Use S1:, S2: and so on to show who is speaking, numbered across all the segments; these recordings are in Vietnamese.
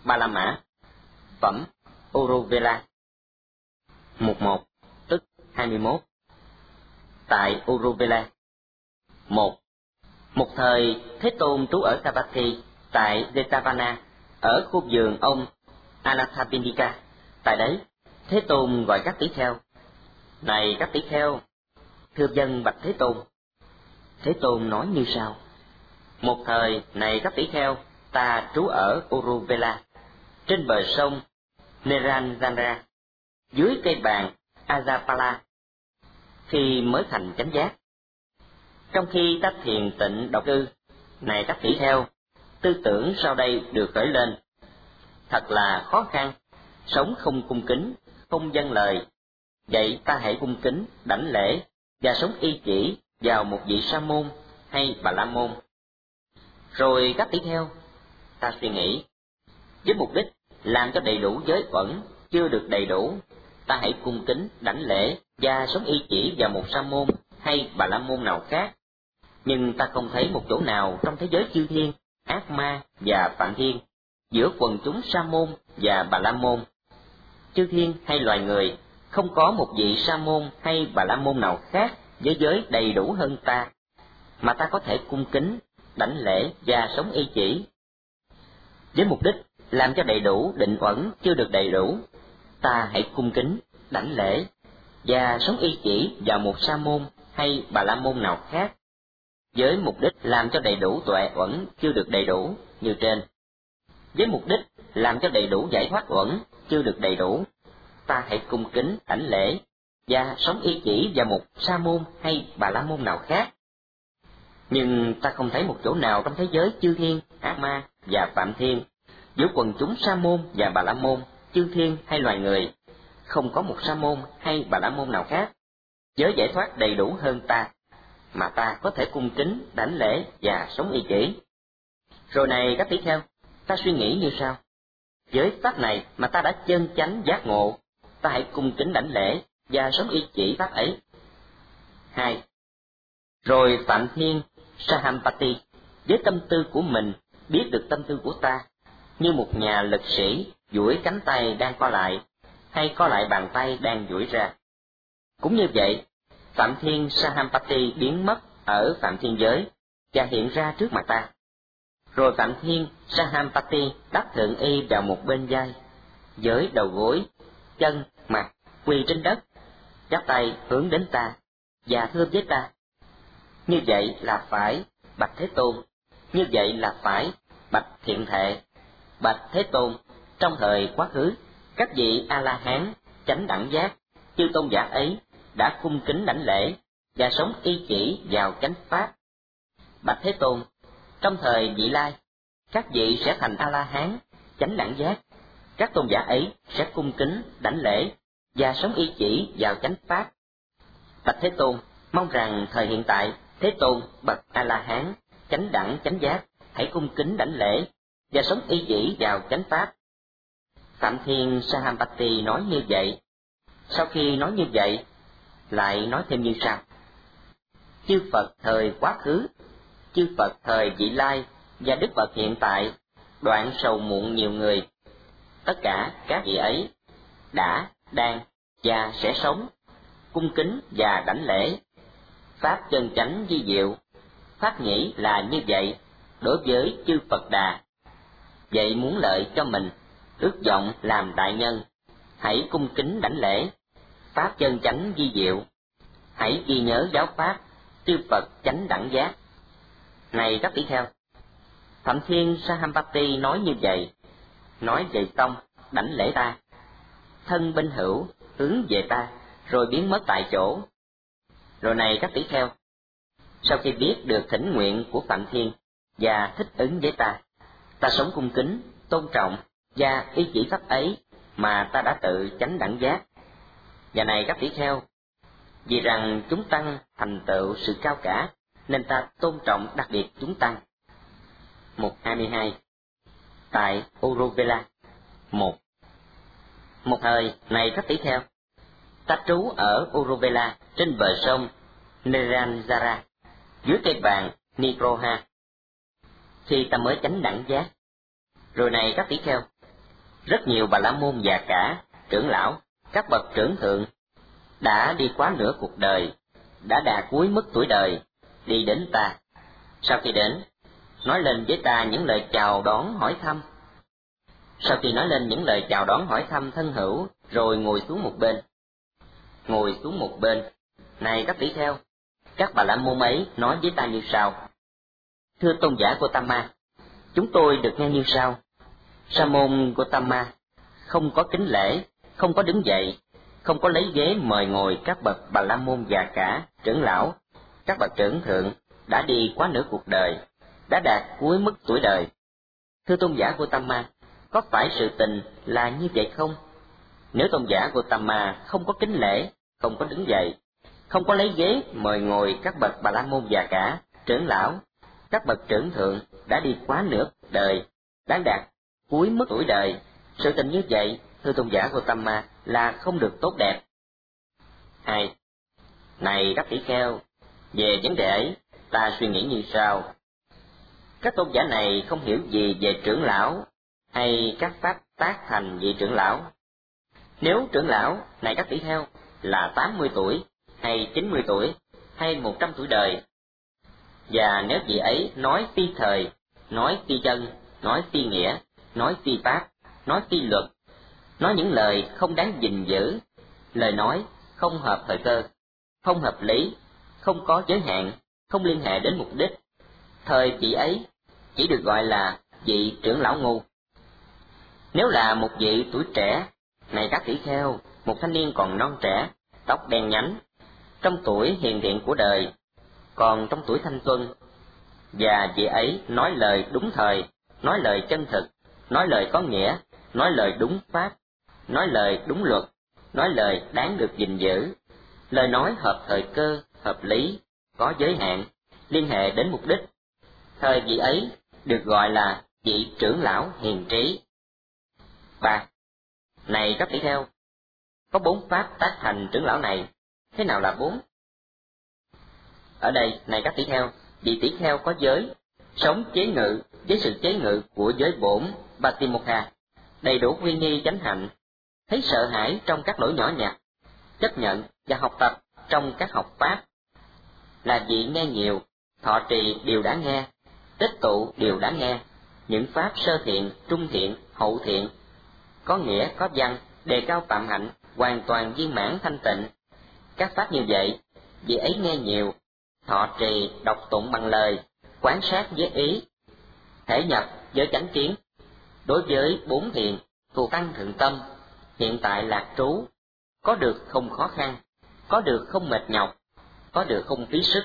S1: Ba La Mã. Phẩm Uruvela. Mục 1, tức 21. Tại Uruvela. 1. Một thời, Thế Tôn trú ở Savatthi tại Jetavana, ở khu vườn ông Anathapindika. Tại đấy, Thế Tôn gọi các tỷ kheo: "Này các tỷ kheo, thưa vâng bạch Thế Tôn." Thế Tôn nói như sau: "Một thời, này các tỷ kheo, ta trú ở Uruvela, trên bờ sông Neranjara, dưới cây bàn Ajapala, khi mới thành chánh giác. Trong khi ta thiền tịnh độc cư, này các tỷ kheo, tư tưởng sau đây được khởi lên: thật là khó khăn, sống không cung kính, không vâng lời. Vậy ta hãy cung kính, đảnh lễ và sống y chỉ vào một vị sa môn hay bà la môn." Rồi các tỷ kheo, ta suy nghĩ, với mục đích làm cho đầy đủ giới uẩn chưa được đầy đủ, ta hãy cung kính, đảnh lễ và sống y chỉ vào một sa môn hay bà la môn nào khác. Nhưng ta không thấy một chỗ nào trong thế giới chư thiên, ác ma và phạm thiên, giữa quần chúng sa môn và bà la môn, chư thiên hay loài người, không có một vị sa môn hay bà la môn nào khác với giới đầy đủ hơn ta, mà ta có thể cung kính, đảnh lễ và sống y chỉ. Với mục đích làm cho đầy đủ định uẩn chưa được đầy đủ, ta hãy cung kính, đảnh lễ và sống y chỉ vào một sa môn hay bà la môn nào khác, với mục đích làm cho đầy đủ tuệ uẩn chưa được đầy đủ như trên. Với mục đích làm cho đầy đủ giải thoát uẩn chưa được đầy đủ, ta hãy cung kính, đảnh lễ và sống y chỉ vào một sa môn hay bà la môn nào khác. Nhưng ta không thấy một chỗ nào trong thế giới chư thiên, ác ma và phạm thiên, giữa quần chúng sa môn và bà la môn, chư thiên hay loài người, không có một sa môn hay bà la môn nào khác giới giải thoát đầy đủ hơn ta, mà ta có thể cung kính, đảnh lễ và sống y chỉ. Rồi này các tỷ kheo, ta suy nghĩ như sau: với pháp này mà ta đã chân chánh giác ngộ, ta hãy cung kính, đảnh lễ và sống y chỉ pháp ấy. 2. Rồi Phạm Thiên Sahampati với tâm tư của mình biết được tâm tư của ta, như một nhà lực sĩ duỗi cánh tay đang co lại, hay co lại bàn tay đang duỗi ra. Cũng như vậy, Phạm Thiên Sahampati biến mất ở Phạm Thiên giới và hiện ra trước mặt ta. Rồi Phạm Thiên Sahampati đắp thượng y vào một bên vai, với đầu gối, chân, mặt quỳ trên đất, chắp tay hướng đến ta và thưa với ta: "Như vậy là phải, bạch Thế Tôn. Như vậy là phải, bạch Thiện Thệ. Bạch Thế Tôn, trong thời quá khứ, các vị A La Hán chánh đẳng giác, chư tôn giả ấy đã cung kính đảnh lễ và sống y chỉ vào chánh pháp. Bạch Thế Tôn, trong thời vị lai, các vị sẽ thành A La Hán chánh đẳng giác, các tôn giả ấy sẽ cung kính đảnh lễ và sống y chỉ vào chánh pháp. Bạch Thế Tôn, mong rằng thời hiện tại, Thế Tôn bậc A La Hán chánh đẳng chánh giác hãy cung kính đảnh lễ và sống y chỉ vào chánh pháp." Phạm Thiên Sahampati nói như vậy. Sau khi nói như vậy, lại nói thêm như sau: "Chư Phật thời quá khứ, chư Phật thời vị lai và Đức Phật hiện tại đoạn sầu muộn nhiều người. Tất cả các vị ấy đã, đang và sẽ sống cung kính và đảnh lễ pháp chân chánh vi diệu. Pháp nhĩ là như vậy đối với chư Phật Đà. Vậy muốn lợi cho mình, ước vọng làm đại nhân, hãy cung kính đảnh lễ pháp chân chánh vi diệu. Hãy ghi nhớ giáo pháp chư Phật chánh đẳng giác." Này các tỷ kheo, Phạm Thiên Sahampati nói như vậy, nói vậy xong đảnh lễ ta, thân bên hữu hướng về ta, rồi biến mất tại chỗ. Rồi này các tỷ kheo, sau khi biết được thỉnh nguyện của Phạm Thiên và thích ứng với ta, ta sống cung kính, tôn trọng và y chỉ pháp ấy mà ta đã tự chánh đẳng giác. Và này các tỷ kheo, vì rằng chúng tăng thành tựu sự cao cả, nên ta tôn trọng đặc biệt chúng tăng. Mục 22. Tại Uruvela. 1. Một thời, này các tỷ kheo, ta trú ở Uruvela trên bờ sông Neranjara, dưới cây bàn Nigroha, khi ta mới chánh đẳng giác. Rồi này các tỷ kheo, Rất nhiều Bà La Môn già cả, trưởng lão, các bậc trưởng thượng đã đi quá nửa cuộc đời, đã đạt cuối mức tuổi đời, đi đến ta. Sau khi đến, nói lên với ta những lời chào đón hỏi thăm. Sau khi nói lên những lời chào đón hỏi thăm thân hữu, rồi ngồi xuống một bên. Ngồi xuống một bên, này các tỷ kheo, các Bà La Môn ấy nói với ta như sau: Thưa tôn giả Gotama, chúng tôi được nghe như sau: Sa môn Gotama không có kính lễ, không có đứng dậy, không có lấy ghế mời ngồi các bậc Bà La Môn già cả, trưởng lão, các bậc trưởng thượng đã đi quá nửa cuộc đời, đã đạt cuối mức tuổi đời. Thưa tôn giả Gotama, có phải sự tình là như vậy không? Nếu tôn giả Gotama không có kính lễ, không có đứng dậy, không có lấy ghế mời ngồi các bậc Bà La Môn già cả, trưởng lão, các bậc trưởng thượng đã đi quá nửa cuộc đời, đã đạt cuối mức tuổi đời, sự tình như vậy, thưa tôn giả Gotama, là không được tốt đẹp. 2. Này các tỷ kheo, về vấn đề ấy, ta suy nghĩ như sau: các tôn giả này không hiểu gì về trưởng lão hay các pháp tác thành vị trưởng lão. Nếu trưởng lão này các tỷ kheo là 80 tuổi hay 90 tuổi hay 100 tuổi đời, và nếu vị ấy nói phi thời, nói phi chân, nói phi nghĩa, nói phi pháp, nói phi luật, nói những lời không đáng gìn giữ, lời nói không hợp thời cơ, không hợp lý, không có giới hạn, không liên hệ đến mục đích, thời vị ấy chỉ được gọi là vị trưởng lão ngu. Nếu là một vị tuổi trẻ, này các tỷ kheo, một thanh niên còn non trẻ, tóc đen nhánh, trong tuổi hiền thiện của đời, còn trong tuổi thanh xuân, và vị ấy nói lời đúng thời, nói lời chân thực, nói lời có nghĩa, nói lời đúng pháp, nói lời đúng luật, nói lời đáng được gìn giữ, lời nói hợp thời cơ, hợp lý, có giới hạn, liên hệ đến mục đích, thời vị ấy được gọi là vị trưởng lão hiền trí. 3. Này các tỷ kheo, có 4 pháp tác thành trưởng lão này, thế nào là 4? Ở đây, này các tỷ kheo, vị tỷ kheo có giới, sống chế ngự với sự chế ngự của giới bổn Batimokha, đầy đủ uy nghi chánh hạnh, thấy sợ hãi trong các lỗi nhỏ nhặt, chấp nhận và học tập trong các học pháp, là vị nghe nhiều, thọ trì điều đã nghe, tích tụ điều đã nghe, những pháp sơ thiện, trung thiện, hậu thiện, có nghĩa có văn, đề cao phạm hạnh, hoàn toàn viên mãn thanh tịnh. Các pháp như vậy, vị ấy nghe nhiều, thọ trì đọc tụng bằng lời, quán sát với ý, thể nhập với chánh kiến. Đối với 4 thiện, thù tăng thượng tâm, hiện tại lạc trú, có được không khó khăn, có được không mệt nhọc, có được không phí sức.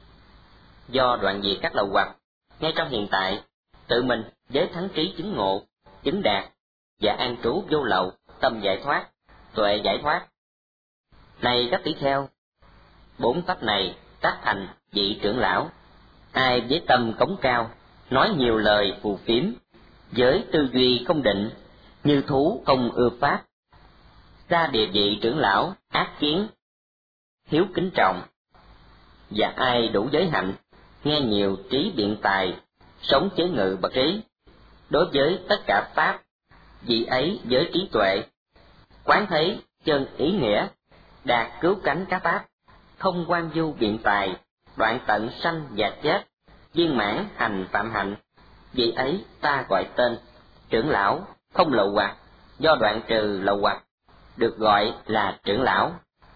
S1: Do đoạn diệt các lậu hoặc, ngay trong hiện tại, tự mình với thắng trí chứng ngộ, chứng đạt, và an trú vô lậu, tâm giải thoát, tuệ giải thoát. Này các tỷ kheo, 4 pháp này tác thành vị trưởng lão, ai với tâm cống cao, nói nhiều lời phù phiếm, với tư duy không định, như thú không ưa pháp, ra địa vị trưởng lão ác kiến, hiếu kính trọng, và ai đủ giới hạnh, nghe nhiều trí biện tài, sống chế ngự bậc trí, đối với tất cả pháp, vị ấy với trí tuệ, quán thấy chân ý nghĩa, đạt cứu cánh các pháp, không quan du biện tài, đoạn tận sanh và chết, viên mãn hành phạm hạnh, vị ấy ta gọi tên trưởng lão không lậu hoặc, do đoạn trừ lậu hoặc, được gọi là trưởng lão.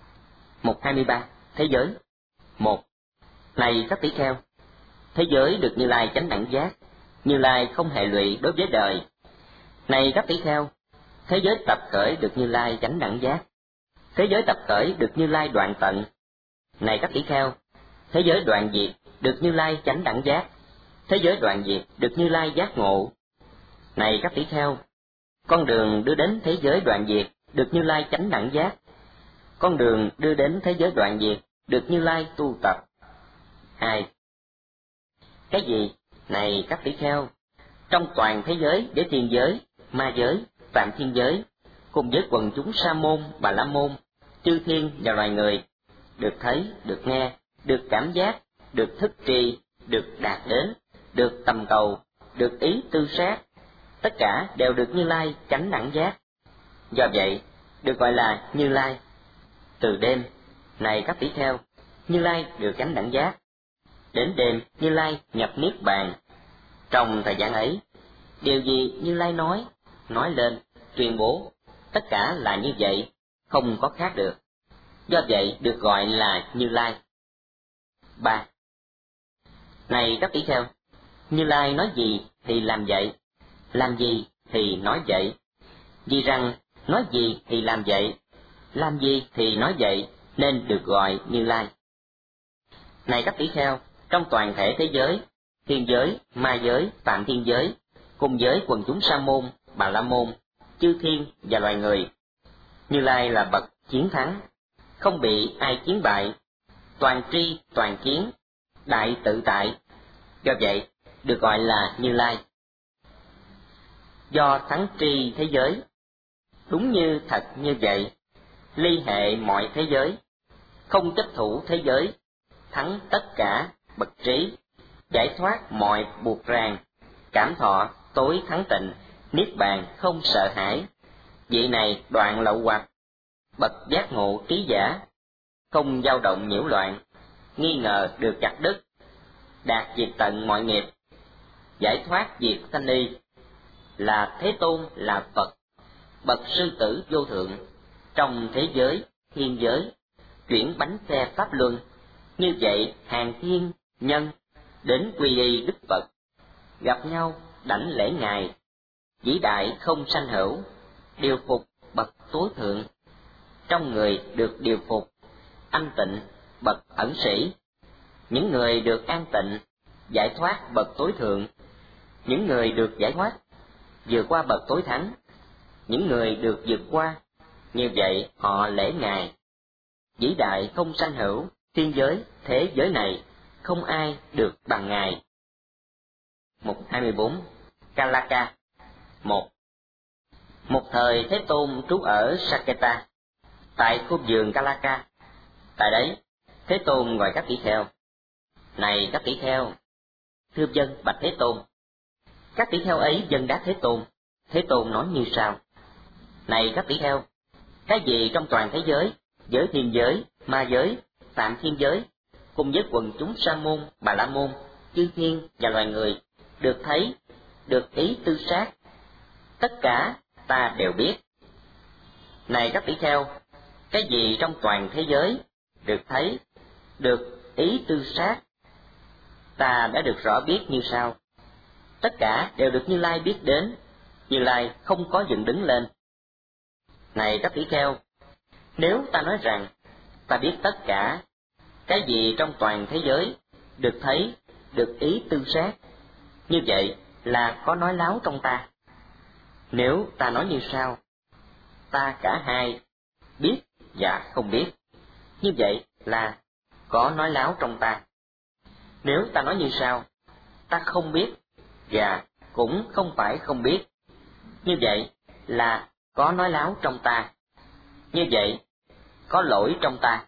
S1: 123. Thế giới. 1. Này các tỷ kheo, thế giới được Như Lai chánh đẳng giác, Như Lai không hệ lụy đối với đời. Này các tỷ kheo, thế giới tập khởi được Như Lai chánh đẳng giác, thế giới tập khởi được Như Lai đoạn tận. Này các tỷ kheo, thế giới đoạn diệt được Như Lai chánh đẳng giác, thế giới đoạn diệt được Như Lai giác ngộ. Này các tỷ kheo, con đường đưa đến thế giới đoạn diệt được Như Lai chánh đẳng giác, con đường đưa đến thế giới đoạn diệt được Như Lai tu tập. 2. Cái gì? Này các tỷ kheo, trong toàn thế giới để thiên giới, ma giới, phạm thiên giới, cùng với quần chúng sa môn, bà la môn, chư thiên và loài người, được thấy, được nghe, được cảm giác, được thức trì, được đạt đến, được tầm cầu, được ý tư sát, tất cả đều được Như Lai chánh đẳng giác, do vậy được gọi là Như Lai. Từ đêm, này các tỷ kheo, Như Lai được chánh đẳng giác. Đến đêm, Như Lai nhập niết bàn. Trong thời gian ấy, điều gì Như Lai nói lên, tuyên bố, tất cả là như vậy, không có khác được. Do vậy được gọi là Như Lai. 3. Này các tỷ kheo, Như Lai nói gì thì làm vậy, làm gì thì nói vậy. Vì rằng nói gì thì làm vậy, làm gì thì nói vậy, nên được gọi Như Lai. Này các tỷ kheo, trong toàn thể thế giới, thiên giới, ma giới, phạm thiên giới, cùng với quần chúng sa môn, bà la môn, chư thiên và loài người, Như Lai là bậc chiến thắng, không bị ai chiến bại, toàn tri toàn kiến, đại tự tại, do vậy được gọi là Như Lai. Do thắng tri thế giới, đúng như thật như vậy, ly hệ mọi thế giới, không chấp thủ thế giới, thắng tất cả bậc trí, giải thoát mọi buộc ràng, cảm thọ tối thắng tịnh, niết bàn không sợ hãi. Vị này đoạn lậu hoặc, bậc giác ngộ trí giả, không dao động nhiễu loạn, nghi ngờ được chặt đứt, đạt diệt tận mọi nghiệp, giải thoát diệt sanh y, là Thế Tôn là Phật, bậc sư tử vô thượng, trong thế giới, thiên giới, chuyển bánh xe pháp luân, như vậy hàng thiên nhân đến quy y Đức Phật, gặp nhau đảnh lễ Ngài, vĩ đại không sanh hữu, điều phục bậc tối thượng, trong người được điều phục, anh tịnh bậc ẩn sĩ, những người được an tịnh, giải thoát bậc tối thượng, những người được giải thoát, vượt qua bậc tối thắng, những người được vượt qua, như vậy họ lễ Ngài. Vĩ đại không sanh hữu, thiên giới, thế giới này, không ai được bằng Ngài. Mục 24. Kalaka. 1. Một thời Thế Tôn trú ở Saketa, tại khu vườn Kalaka. Tại đấy, Thế Tôn gọi các tỷ kheo. Này các tỷ kheo, thưa dân bạch Thế Tôn. Các tỷ kheo ấy dâng đáp Thế Tôn. Thế Tôn nói như sau: Này các tỷ kheo, cái gì trong toàn thế giới, giới thiên giới, ma giới, phạm thiên giới, cùng với quần chúng sa môn, bà la môn, chư thiên và loài người, được thấy, được ý tư sát, tất cả ta đều biết. Này các tỷ kheo, cái gì trong toàn thế giới, được thấy, được ý tư sát, ta đã được rõ biết như sau. Tất cả đều được Như Lai biết đến, Như Lai không có dựng đứng lên. Này các tỷ kheo, nếu ta nói rằng ta biết tất cả, cái gì trong toàn thế giới, được thấy, được ý tư sát, như vậy là có nói láo trong ta. Nếu ta nói như sau, ta cả hai, biết và không biết, như vậy là có nói láo trong ta. Nếu ta nói như sau, ta không biết và cũng không phải không biết, như vậy là có nói láo trong ta. Như vậy, có lỗi trong ta.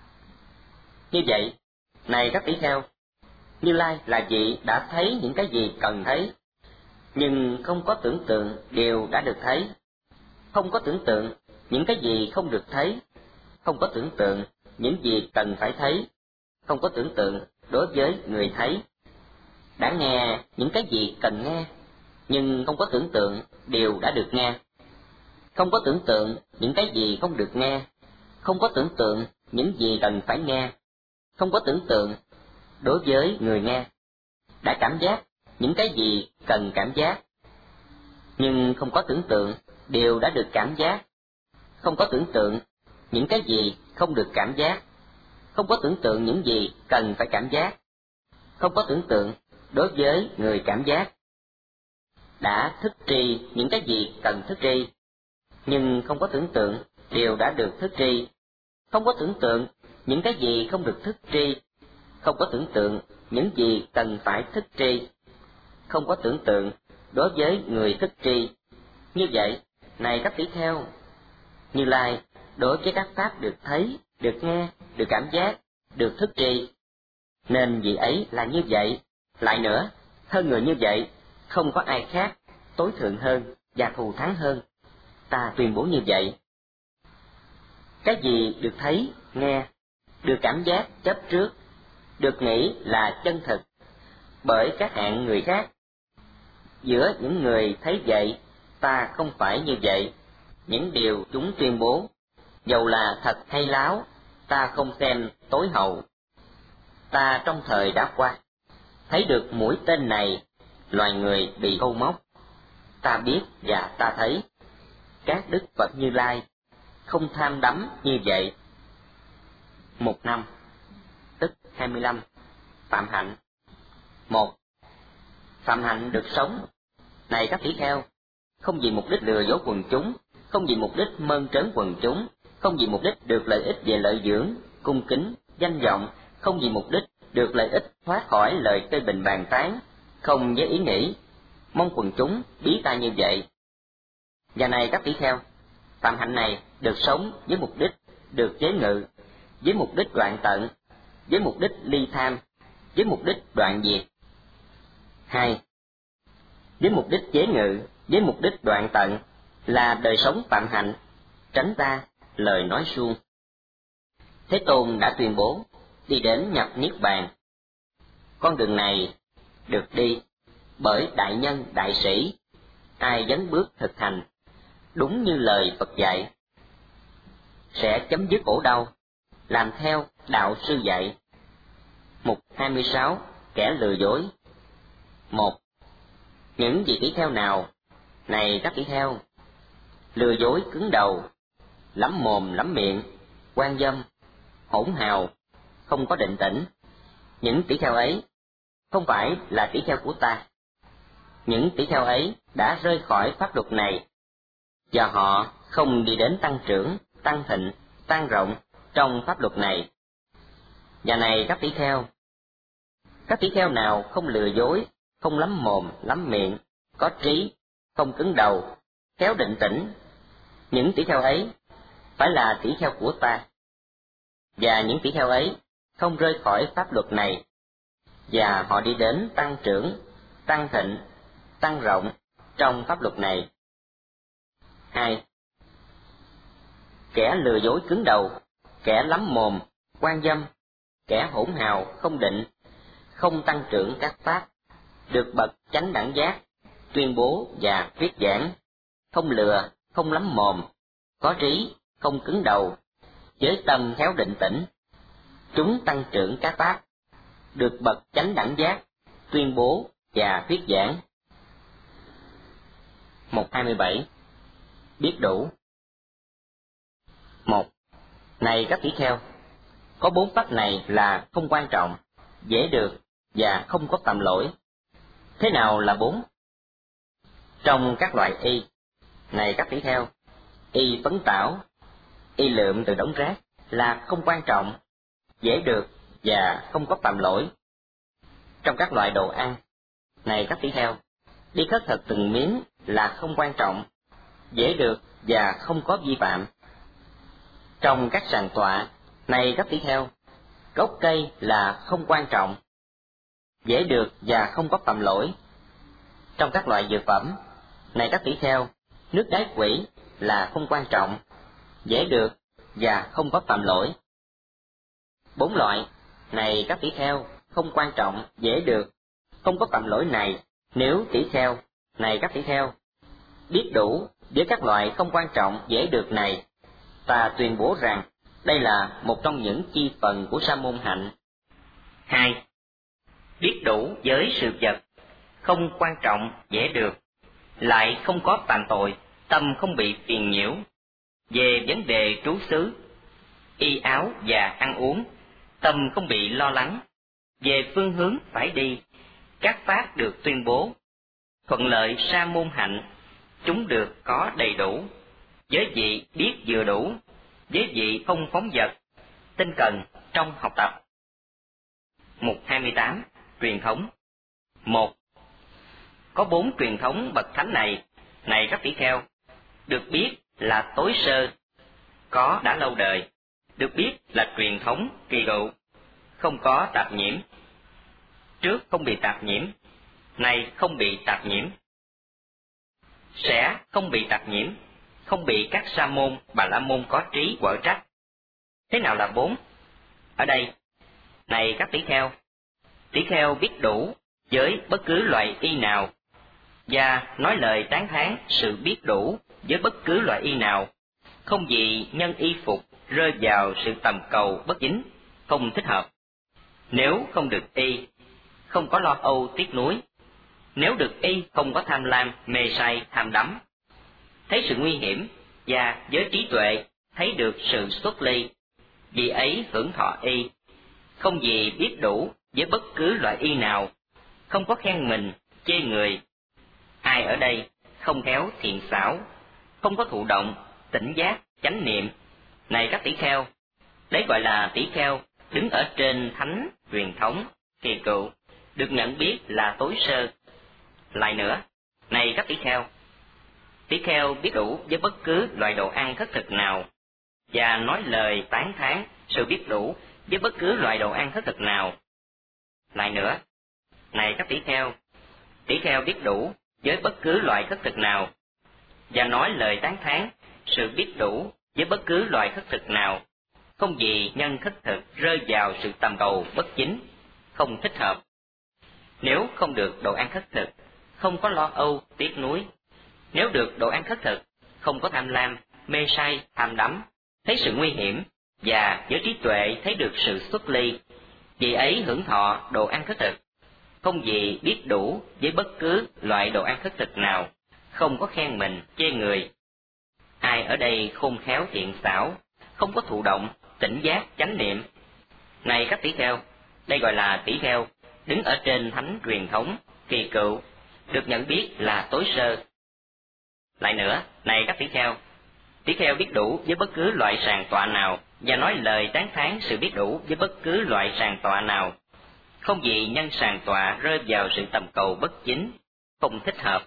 S1: Như vậy, này các tỷ kheo, Như Lai là vị đã thấy những cái gì cần thấy, nhưng không có tưởng tượng điều đã được thấy, không có tưởng tượng những cái gì không được thấy, không có tưởng tượng những gì cần phải thấy, không có tưởng tượng đối với người thấy. Đã nghe những cái gì cần nghe, nhưng không có tưởng tượng điều đã được nghe, không có tưởng tượng những cái gì không được nghe, không có tưởng tượng những gì cần phải nghe, không có tưởng tượng đối với người nghe. Đã cảm giác những cái gì cần cảm giác, nhưng không có tưởng tượng điều đã được cảm giác, không có tưởng tượng những cái gì không được cảm giác, không có tưởng tượng những gì cần phải cảm giác, không có tưởng tượng đối với người cảm giác. Đã thức tri những cái gì cần thức tri, nhưng không có tưởng tượng điều đã được thức tri, không có tưởng tượng những cái gì không được thức tri, không có tưởng tượng những gì cần phải thức tri, không có tưởng tượng đối với người thức tri. Như vậy, này các tỷ kheo, Như Lai đối với các pháp được thấy, được nghe, được cảm giác, được thức tri, nên vị ấy là như vậy. Lại nữa, hơn người như vậy, không có ai khác, tối thượng hơn và thù thắng hơn. Ta tuyên bố như vậy. Cái gì được thấy, nghe, được cảm giác chấp trước, được nghĩ là chân thực bởi các hạng người khác. Giữa những người thấy vậy, ta không phải như vậy. Những điều chúng tuyên bố, dầu là thật hay láo, ta không xem tối hậu. Ta trong thời đã qua, thấy được mũi tên này, loài người bị câu móc. Ta biết và ta thấy, các đức Phật Như Lai không tham đắm như vậy. 1 năm, tức 25, Phạm Hạnh. 1. Phạm Hạnh được sống. Này các tỷ kheo, không vì mục đích lừa dối quần chúng, không vì mục đích mơn trớn quần chúng, không vì mục đích được lợi ích về lợi dưỡng, cung kính, danh vọng, không vì mục đích được lợi ích thoát khỏi lời phê bình bàn tán, không với ý nghĩ mong quần chúng biết ta như vậy. Và này các tỷ kheo, Phạm Hạnh này được sống với mục đích được chế ngự, với mục đích đoạn tận, với mục đích ly tham, với mục đích đoạn diệt. 2. Với mục đích chế ngự, với mục đích đoạn tận là đời sống Phạm Hạnh, tránh ta lời nói suông. Thế Tôn đã tuyên bố đi đến nhập niết bàn. Con đường này được đi bởi đại nhân đại sĩ, ai dấn bước thực hành đúng như lời Phật dạy, sẽ chấm dứt khổ đau, làm theo đạo sư dạy. Mục 26. Kẻ lừa dối. 1. Những vị tỷ kheo nào, này các tỷ kheo, lừa dối cứng đầu, lắm mồm lắm miệng, quan dâm, hỗn hào, không có định tĩnh, những tỷ kheo ấy không phải là tỷ kheo của ta. Những tỷ kheo ấy đã rơi khỏi pháp luật này, và họ không đi đến tăng trưởng, tăng thịnh, tăng rộng trong pháp luật này. Và này các tỷ kheo nào không lừa dối, không lắm mồm lắm miệng, có trí, không cứng đầu, khéo định tĩnh, những tỷ kheo ấy phải là tỷ kheo của ta. Và những tỷ kheo ấy không rơi khỏi pháp luật này, và họ đi đến tăng trưởng, tăng thịnh, tăng rộng trong pháp luật này. 2. Kẻ lừa dối cứng đầu, kẻ lắm mồm, quan dâm, kẻ hỗn hào không định, không tăng trưởng các pháp, được bậc chánh đẳng giác, tuyên bố và thuyết giảng, không lừa, không lắm mồm, có trí, không cứng đầu, với tâm khéo định tĩnh, chúng tăng trưởng các pháp, được bậc chánh đẳng giác, tuyên bố và thuyết giảng. 127. Biết đủ. 1. Này các tỷ kheo, có 4 pháp này là không quan trọng, dễ được và không có phạm lỗi. Thế nào là 4? Trong các loại y, này các tỷ kheo, y phấn tảo, y lượm từ đống rác là không quan trọng, dễ được và không có phạm lỗi. Trong các loại đồ ăn, này các tỷ kheo, đi khất thực từng miếng là không quan trọng, dễ được và không có vi phạm. Trong các sàn tọa, này các tỷ kheo, gốc cây là không quan trọng, dễ được và không có phạm lỗi. Trong các loại dược phẩm, này các tỷ kheo, nước đáy quỷ là không quan trọng, dễ được và không có phạm lỗi. 4 loại, này các tỷ kheo, không quan trọng, dễ được, không có phạm lỗi này, nếu tỷ kheo, này các tỷ kheo, biết đủ với các loại không quan trọng, dễ được này, ta tuyên bố rằng đây là một trong những chi phần của sa môn hạnh. 2. Biết đủ với sự vật không quan trọng, dễ được, lại không có phạm tội, tâm không bị phiền nhiễu. Về vấn đề trú xứ, y áo và ăn uống, tâm không bị lo lắng. Về phương hướng phải đi, các pháp được tuyên bố, thuận lợi sa môn hạnh, chúng được có đầy đủ. Với vị biết vừa đủ, với vị không phóng dật, tinh cần trong học tập. Mục 28. Truyền thống. 1. Có 4 truyền thống bậc thánh này các tỷ kheo, được biết là tối sơ, có đã lâu đời, được biết là truyền thống kỳ cựu, không có tạp nhiễm. Trước không bị tạp nhiễm, nay không bị tạp nhiễm. sẽ không bị tạp nhiễm, không bị các sa môn bà la môn có trí quở trách. Thế nào là 4? Ở đây, này các tỷ kheo biết đủ với bất cứ loại y nào, và nói lời tán thán sự biết đủ với bất cứ loại y nào, không vì nhân y phục rơi vào sự tầm cầu bất chính, không thích hợp. Nếu không được y, không có lo âu tiếc nuối. Nếu được y, không có tham lam, mê say, tham đắm. Thấy sự nguy hiểm, và với trí tuệ thấy được sự xuất ly, vì ấy hưởng thọ y. Không vì biết đủ với bất cứ loại y nào, không có khen mình, chê người. Ai ở đây không khéo thiện xảo, không có thụ động, tỉnh giác, chánh niệm. Này các tỷ kheo, đấy gọi là tỷ kheo đứng ở trên thánh truyền thống kỳ cựu, được nhận biết là tối sơ. Lại nữa, này các tỷ kheo biết đủ với bất cứ loại đồ ăn khất thực nào, và nói lời tán thán sự biết đủ với bất cứ loại đồ ăn khất thực nào. Lại nữa, này các tỷ kheo biết đủ với bất cứ loại khất thực nào, và nói lời tán thán sự biết đủ với bất cứ loại khất thực nào, không vì nhân khất thực rơi vào sự tầm cầu bất chính, không thích hợp. Nếu không được đồ ăn khất thực, không có lo âu tiếc nuối. Nếu được đồ ăn khất thực, không có tham lam, mê say, tham đắm, thấy sự nguy hiểm, và với trí tuệ thấy được sự xuất ly, vì ấy hưởng thọ đồ ăn khất thực. Không vì biết đủ với bất cứ loại đồ ăn khất thực nào, không có khen mình, chê người. Ai ở đây khôn khéo thiện xảo, không có thụ động, tỉnh giác, chánh niệm. Này các tỷ kheo, đây gọi là tỷ kheo đứng ở trên thánh truyền thống kỳ cựu, được nhận biết là tối sơ. Lại nữa, này các tỷ kheo biết đủ với bất cứ loại sàng tọa nào, và nói lời tán thán sự biết đủ với bất cứ loại sàng tọa nào, không vì nhân sàng tọa rơi vào sự tầm cầu bất chính, không thích hợp.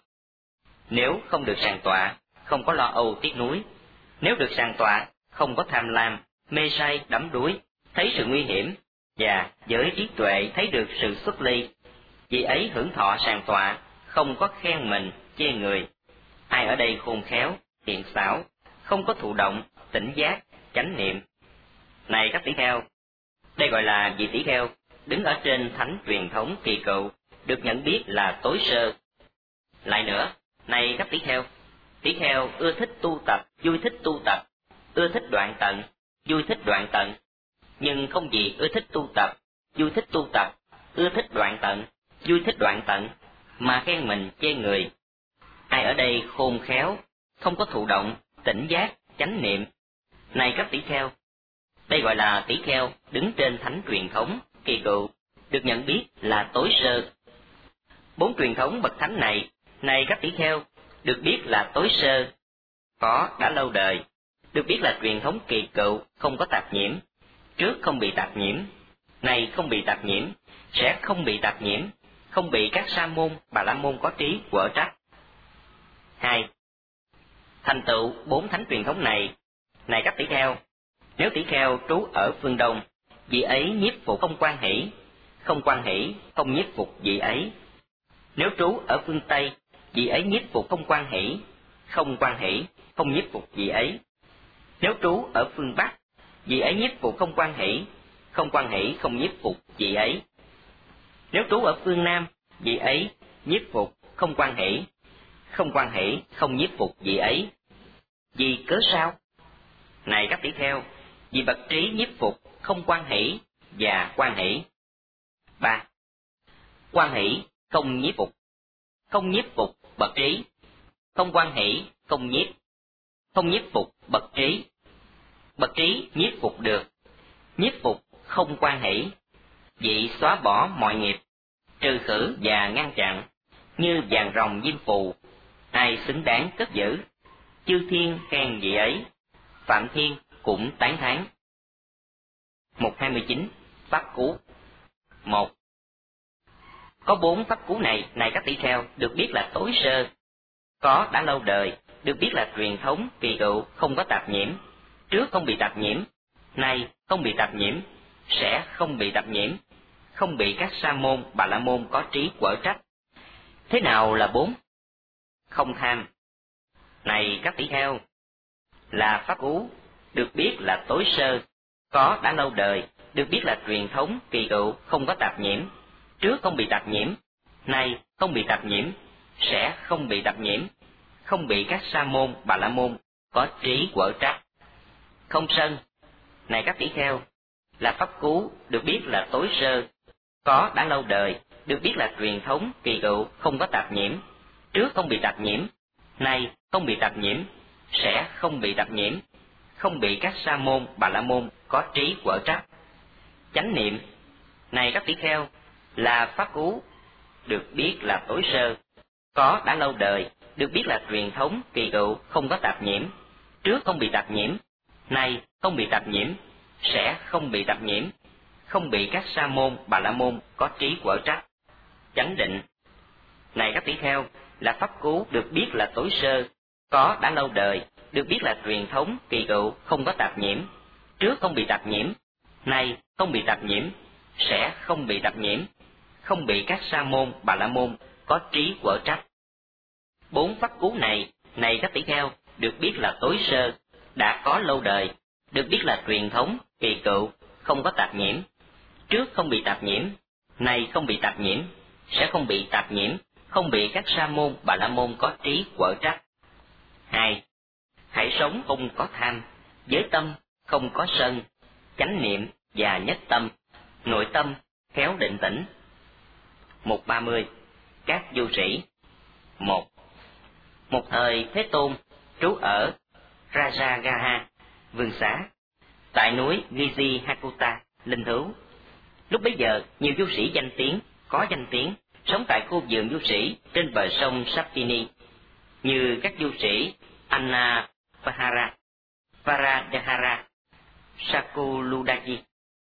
S1: Nếu không được sàng tọa, không có lo âu tiếc nuối. Nếu được sàng tọa, không có tham lam, mê say, đắm đuối, thấy sự nguy hiểm, và với trí tuệ thấy được sự xuất ly, vì ấy hưởng thọ sàng tọa, không có khen mình, chê người. Ai ở đây khôn khéo, thiện xảo, không có thụ động, tỉnh giác, chánh niệm. Này các tỷ kheo, đây gọi là vị tỷ kheo đứng ở trên thánh truyền thống kỳ cựu, được nhận biết là tối sơ. Lại nữa, này các tỷ kheo ưa thích tu tập, vui thích tu tập, ưa thích đoạn tận, vui thích đoạn tận, nhưng không vì ưa thích tu tập, vui thích tu tập, ưa thích đoạn tận, vui thích đoạn tận, mà khen mình, chê người. Ai ở đây khôn khéo, không có thụ động, tỉnh giác, chánh niệm. Này các tỷ kheo, đây gọi là tỷ kheo đứng trên thánh truyền thống kỳ cựu, được nhận biết là tối sơ. 4 truyền thống bậc thánh này các tỷ kheo, được biết là tối sơ, có đã lâu đời, được biết là truyền thống kỳ cựu, không có tạp nhiễm, trước không bị tạp nhiễm, nay không bị tạp nhiễm, sẽ không bị tạp nhiễm, không bị các sa môn, bà la môn có trí quở trách. 2. Thành tựu 4 thánh truyền thống này các tỷ kheo, nếu tỷ kheo trú ở phương Đông, vị ấy nhiếp phục không quan hỷ, không quan hỷ, không nhiếp phục vị ấy. Nếu trú ở phương Tây, vị ấy nhiếp phục không quan hỷ, không quan hỷ, không nhiếp phục vị ấy. Nếu trú ở phương Bắc, vị ấy nhiếp phục không quan hỷ, không quan hỷ, không nhiếp phục vị ấy. Nếu trú ở phương Nam, vị ấy nhiếp phục không quan hỷ, không quan hỷ, không nhiếp phục vị ấy. Vì cớ sao? Này các tỷ kheo, vì bậc trí nhiếp phục không quan hỷ và quan hỷ. 3. Quan hỷ không nhiếp phục, không nhiếp phục bậc trí, không quan hỷ không nhiếp phục bậc trí. Bậc trí nhiếp phục được, nhiếp phục không quan hỷ, vị xóa bỏ mọi nghiệp, trừ khử và ngăn chặn, như vàng rồng diêm phù. Ai xứng đáng cất giữ, chư thiên khen vị ấy, phạm thiên cũng tán thán. 129. Pháp cú. 1. Có 4 pháp cú này các tỷ kheo, được biết là tối sơ, có đã lâu đời, được biết là truyền thống kỳ cựu, không có tạp nhiễm, trước không bị tạp nhiễm, nay không bị tạp nhiễm, sẽ không bị tạp nhiễm, không bị các sa môn, bà la môn có trí quở trách. Thế nào là 4? Không tham, Này các tỷ kheo, là pháp cú, được biết là tối sơ, có đã lâu đời, được biết là truyền thống kỳ cựu, không có tạp nhiễm, trước không bị tạp nhiễm, nay không bị tạp nhiễm, sẽ không bị tạp nhiễm, không bị các sa môn, bà la môn có trí quở trách. Không sân, này các tỷ kheo, là pháp cú, được biết là tối sơ, có đã lâu đời, được biết là truyền thống kỳ cựu, không có tạp nhiễm, trước không bị tạp nhiễm, nay không bị tạp nhiễm, sẽ không bị tạp nhiễm, không bị các sa môn, bà la môn có trí quở trách. Chánh niệm, này các tỷ kheo, là pháp cú, được biết là tối sơ, có đã lâu đời, được biết là truyền thống kỳ cựu, không có tạp nhiễm, trước không bị tạp nhiễm, nay không bị tạp nhiễm, sẽ không bị tạp nhiễm, không bị các sa môn, bà la môn có trí quở trách. Chánh định, này các tỷ kheo, là pháp cú, được biết là tối sơ, có đã lâu đời, được biết là truyền thống kỳ cựu, không có tạp nhiễm, trước không bị tạp nhiễm, nay không bị tạp nhiễm, sẽ không bị tạp nhiễm, không bị các sa môn, bà la môn có trí quở trách. 4 pháp cú này, này các tỷ kheo, được biết là tối sơ, đã có lâu đời, được biết là truyền thống kỳ cựu, không có tạp nhiễm, trước không bị tạp nhiễm, nay không bị tạp nhiễm, sẽ không bị tạp nhiễm, không bị các sa môn, bà la môn có trí quở trách. 2. Hãy sống không có tham, với tâm không có sân, chánh niệm và nhất tâm, nội tâm khéo định tĩnh. 130. Các du sĩ. 1. Một thời Thế Tôn trú ở Rajagaha, vườn xá, tại núi Vizihakuta, linh thú. Lúc bấy giờ, nhiều du sĩ danh tiếng, có danh tiếng, sống tại khu vườn du sĩ trên bờ sông Saptini, như các du sĩ Annapahara, Varadahara, Sakuludaji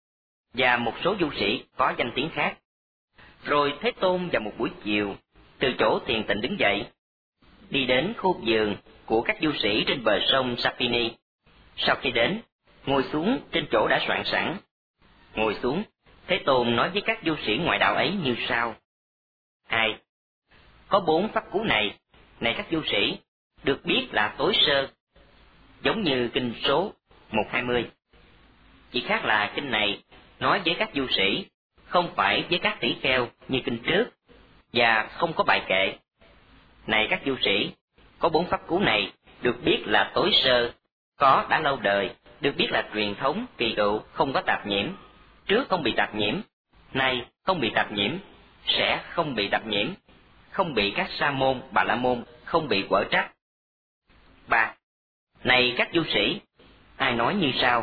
S1: và một số du sĩ có danh tiếng khác. Rồi Thế Tôn vào một buổi chiều, từ chỗ thiền tịnh đứng dậy, đi đến khu vườn của các du sĩ trên bờ sông Saptini. Sau khi đến, ngồi xuống trên chỗ đã soạn sẵn. Ngồi xuống, Thế Tôn nói với các du sĩ ngoại đạo ấy như sau. 2. Có 4 pháp cú này, này các du sĩ, được biết là tối sơ, giống như kinh số 120. Chỉ khác là kinh này nói với các du sĩ, không phải với các tỷ kheo như kinh trước, và không có bài kệ. Này các du sĩ, có 4 pháp cú này, được biết là tối sơ, có đã lâu đời, được biết là truyền thống kỳ cựu, không có tạp nhiễm, trước không bị tạp nhiễm, nay không bị tạp nhiễm, sẽ không bị tạp nhiễm, không bị các sa môn, bà la môn không bị quở trách. 3. Này các du sĩ, ai nói như sau.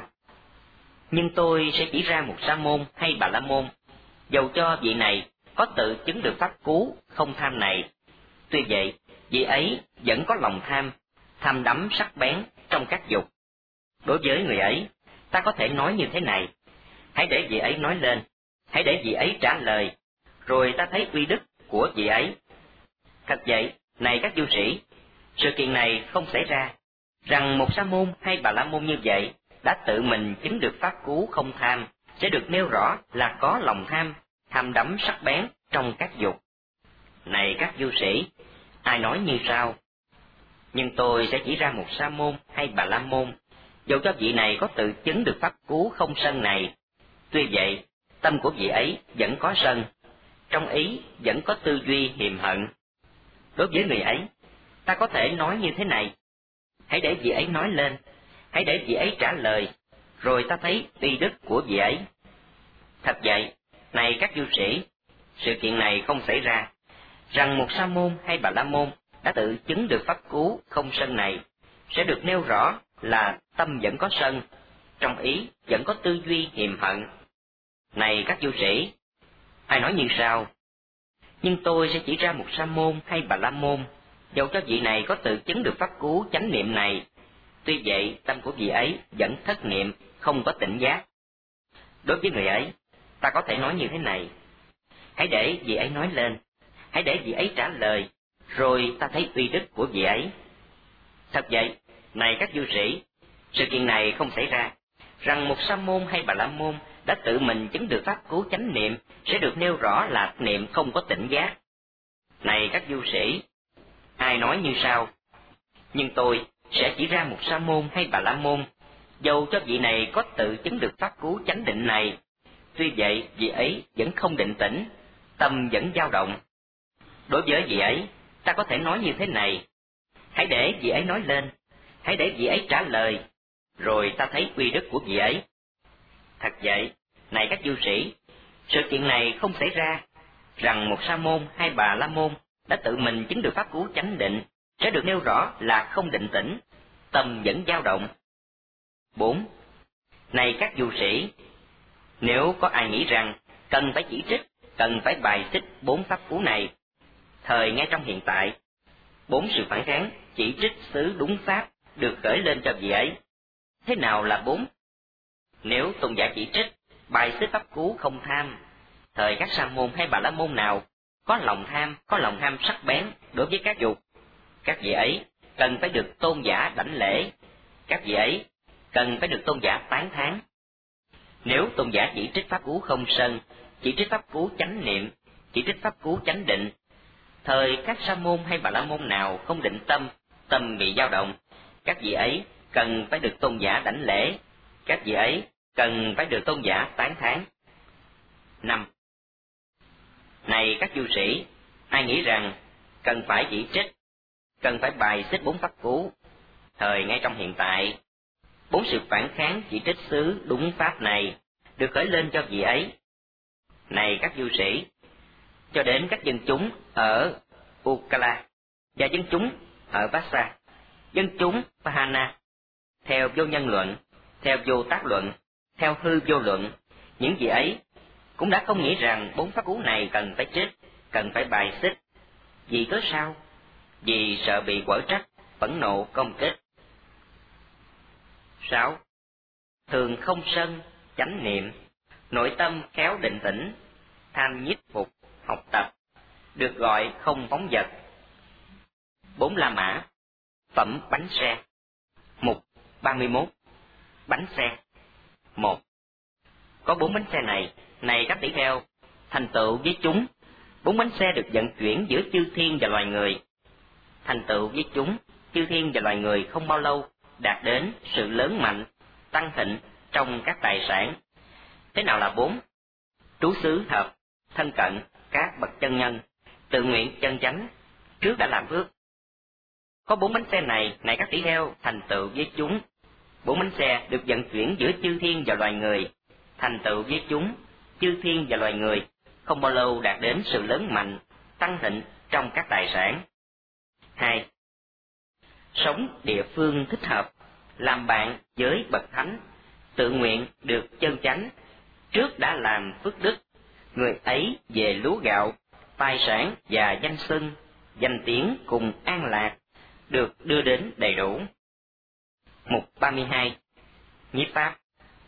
S1: Nhưng tôi sẽ chỉ ra một sa môn hay bà la môn, dầu cho vị này có tự chứng được pháp cú không tham này. Tuy vậy, vị ấy vẫn có lòng tham, tham đắm sắc bén trong các dục. Đối với người ấy, ta có thể nói như thế này. Hãy để vị ấy nói lên, hãy để vị ấy trả lời, rồi ta thấy uy đức của vị ấy. Thật vậy, này các du sĩ, sự kiện này không xảy ra, rằng một sa môn hay bà la môn như vậy đã tự mình chứng được pháp cú không tham, sẽ được nêu rõ là có lòng tham, tham đắm sắc bén trong các dục. Này các du sĩ, ai nói như sau. Nhưng tôi sẽ chỉ ra một sa môn hay bà la môn, dầu cho vị này có tự chứng được pháp cú không sân này. Tuy vậy, tâm của vị ấy vẫn có sân, trong ý vẫn có tư duy hiềm hận. Đối với người ấy, ta có thể nói như thế này. Hãy để vị ấy nói lên, hãy để vị ấy trả lời, rồi ta thấy uy đức của vị ấy. Thật vậy, này các du sĩ, sự kiện này không xảy ra, rằng một sa môn hay bà la môn đã tự chứng được pháp cú không sân này, sẽ được nêu rõ là tâm vẫn có sân, trong ý vẫn có tư duy hiềm hận. Này các du sĩ, ai nói như sau. Nhưng tôi sẽ chỉ ra một sa môn hay bà la môn, dầu cho vị này có tự chứng được pháp cú chánh niệm này. Tuy vậy, tâm của vị ấy vẫn thất niệm, không có tỉnh giác. Đối với người ấy, ta có thể nói như thế này. Hãy để vị ấy nói lên, hãy để vị ấy trả lời, rồi ta thấy uy đức của vị ấy. Thật vậy, này các du sĩ, sự kiện này không xảy ra, rằng một sa môn hay bà la môn đã tự mình chứng được pháp cú chánh niệm, sẽ được nêu rõ là niệm không có tỉnh giác. Này các du sĩ, ai nói như sau. Nhưng tôi sẽ chỉ ra một sa môn hay bà la môn, dầu cho vị này có tự chứng được pháp cứu chánh định này, tuy vậy vị ấy vẫn không định tĩnh, tâm vẫn dao động. Đối với vị ấy, ta có thể nói như thế này: hãy để vị ấy nói lên, hãy để vị ấy trả lời, rồi ta thấy uy đức của vị ấy. Thật vậy, này các du sĩ, sự kiện này không xảy ra, rằng một sa môn hay bà la môn đã tự mình chứng được pháp cứu chánh định, sẽ được nêu rõ là không định tĩnh, tâm vẫn dao động. 4. Này các du sĩ, nếu có ai nghĩ rằng cần phải chỉ trích, cần phải bài xích 4 pháp cứu này, thời ngay trong hiện tại, 4 sự phản kháng chỉ trích xứ đúng pháp được khởi lên cho vị ấy. Thế nào là 4? Nếu tôn giả chỉ trích, bài xích pháp cứu không tham, thời các sa môn hay bà la môn nào có lòng tham sắc bén đối với các dục, các vị ấy cần phải được tôn giả đảnh lễ, các vị ấy cần phải được tôn giả tán thán. Nếu tôn giả chỉ trích pháp cứu không sân, chỉ trích pháp cứu chánh niệm, chỉ trích pháp cứu chánh định, thời các sa môn hay bà la môn nào không định tâm, tâm bị dao động, các vị ấy cần phải được tôn giả đảnh lễ, các vị ấy cần phải được tôn giả tán thán. 5. Này các du sĩ, ai nghĩ rằng cần phải chỉ trích, cần phải bài xích 4 pháp cứu, thời ngay trong hiện tại, 4 sự phản kháng chỉ trích xứ đúng pháp này được khởi lên cho vị ấy. Này các du sĩ, cho đến các dân chúng ở Ukala và dân chúng ở Vasa, dân chúng Pahana, theo vô nhân luận, theo vô tác luận, theo hư vô luận, những vị ấy cũng đã không nghĩ rằng 4 pháp cứu này cần phải trích, cần phải bài xích. Vì cớ sao? Vì sợ bị quở trách, phẫn nộ công kích. 6. Thường không sân, chánh niệm, nội tâm khéo định tĩnh, tham nhiếp phục, học tập, được gọi không phóng dật. 4 La Mã, phẩm bánh xe. Mục 31. Bánh xe. 1. Có 4 bánh xe này, này các tỷ kheo, thành tựu với chúng, 4 bánh xe được vận chuyển giữa chư thiên và loài người. Thành tựu với chúng, chư thiên và loài người không bao lâu đạt đến sự lớn mạnh, tăng thịnh trong các tài sản. Thế nào là 4? Trú xứ hợp, thân cận, các bậc chân nhân, tự nguyện chân chánh, trước đã làm phước. Có 4 bánh xe này, này các tỷ kheo, thành tựu với chúng, 4 bánh xe được vận chuyển giữa chư thiên và loài người. Thành tựu với chúng, chư thiên và loài người không bao lâu đạt đến sự lớn mạnh, tăng thịnh trong các tài sản. 2. Sống địa phương thích hợp, làm bạn với bậc thánh, tự nguyện được chân chánh, trước đã làm phước đức, người ấy về lúa gạo, tài sản và danh xưng, danh tiếng cùng an lạc, được đưa đến đầy đủ. Mục 32. Nhiếp pháp.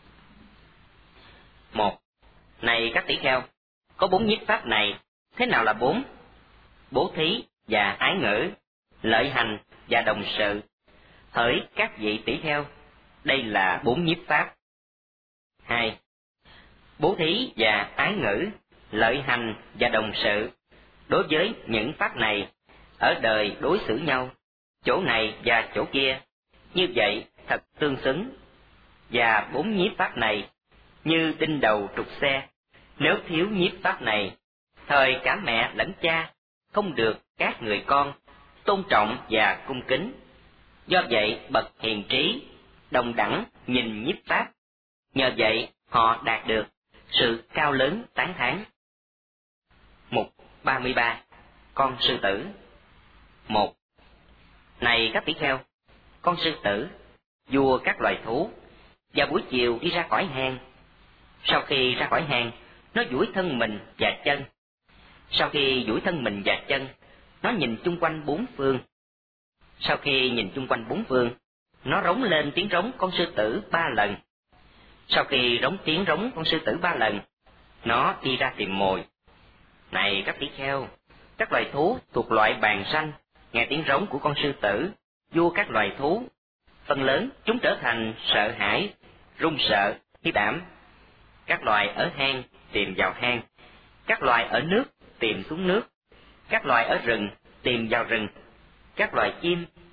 S1: 1. Này các tỷ kheo, có 4 nhiếp pháp này, thế nào là 4? Bố thí và ái ngữ, lợi hành và đồng sự. Hỡi các vị tỷ kheo, đây là 4 nhiếp pháp. 2. Bố thí và ái ngữ, lợi hành và đồng sự. Đối với những pháp này, ở đời đối xử nhau, chỗ này và chỗ kia, như vậy thật tương xứng. Và 4 nhiếp pháp này, như đinh đầu trục xe, nếu thiếu nhiếp pháp này, thời cả mẹ lẫn cha không được các người con tôn trọng và cung kính. Do vậy bậc hiền trí đồng đẳng nhìn nhiếp pháp, nhờ vậy họ đạt được sự cao lớn tán thán. Mục 33. Con sư tử. 1. Này các tỷ kheo, con sư tử, vua các loài thú, vào buổi chiều đi ra khỏi hang. Sau khi ra khỏi hang, nó duỗi thân mình và chân. Sau khi duỗi thân mình và chân, nó nhìn chung quanh 4 phương. Sau khi nhìn chung quanh 4 phương, nó rống lên tiếng rống con sư tử 3 lần. Sau khi rống tiếng rống con sư tử 3 lần, nó đi ra tìm mồi. Này các tỷ kheo, các loài thú thuộc loại bàng sanh nghe tiếng rống của con sư tử, vua các loài thú, phần lớn chúng trở thành sợ hãi, run sợ, khiếp đảm. Các loài ở hang tìm vào hang, các loài ở nước tìm xuống nước, các loài ở rừng tìm vào rừng, các loài chim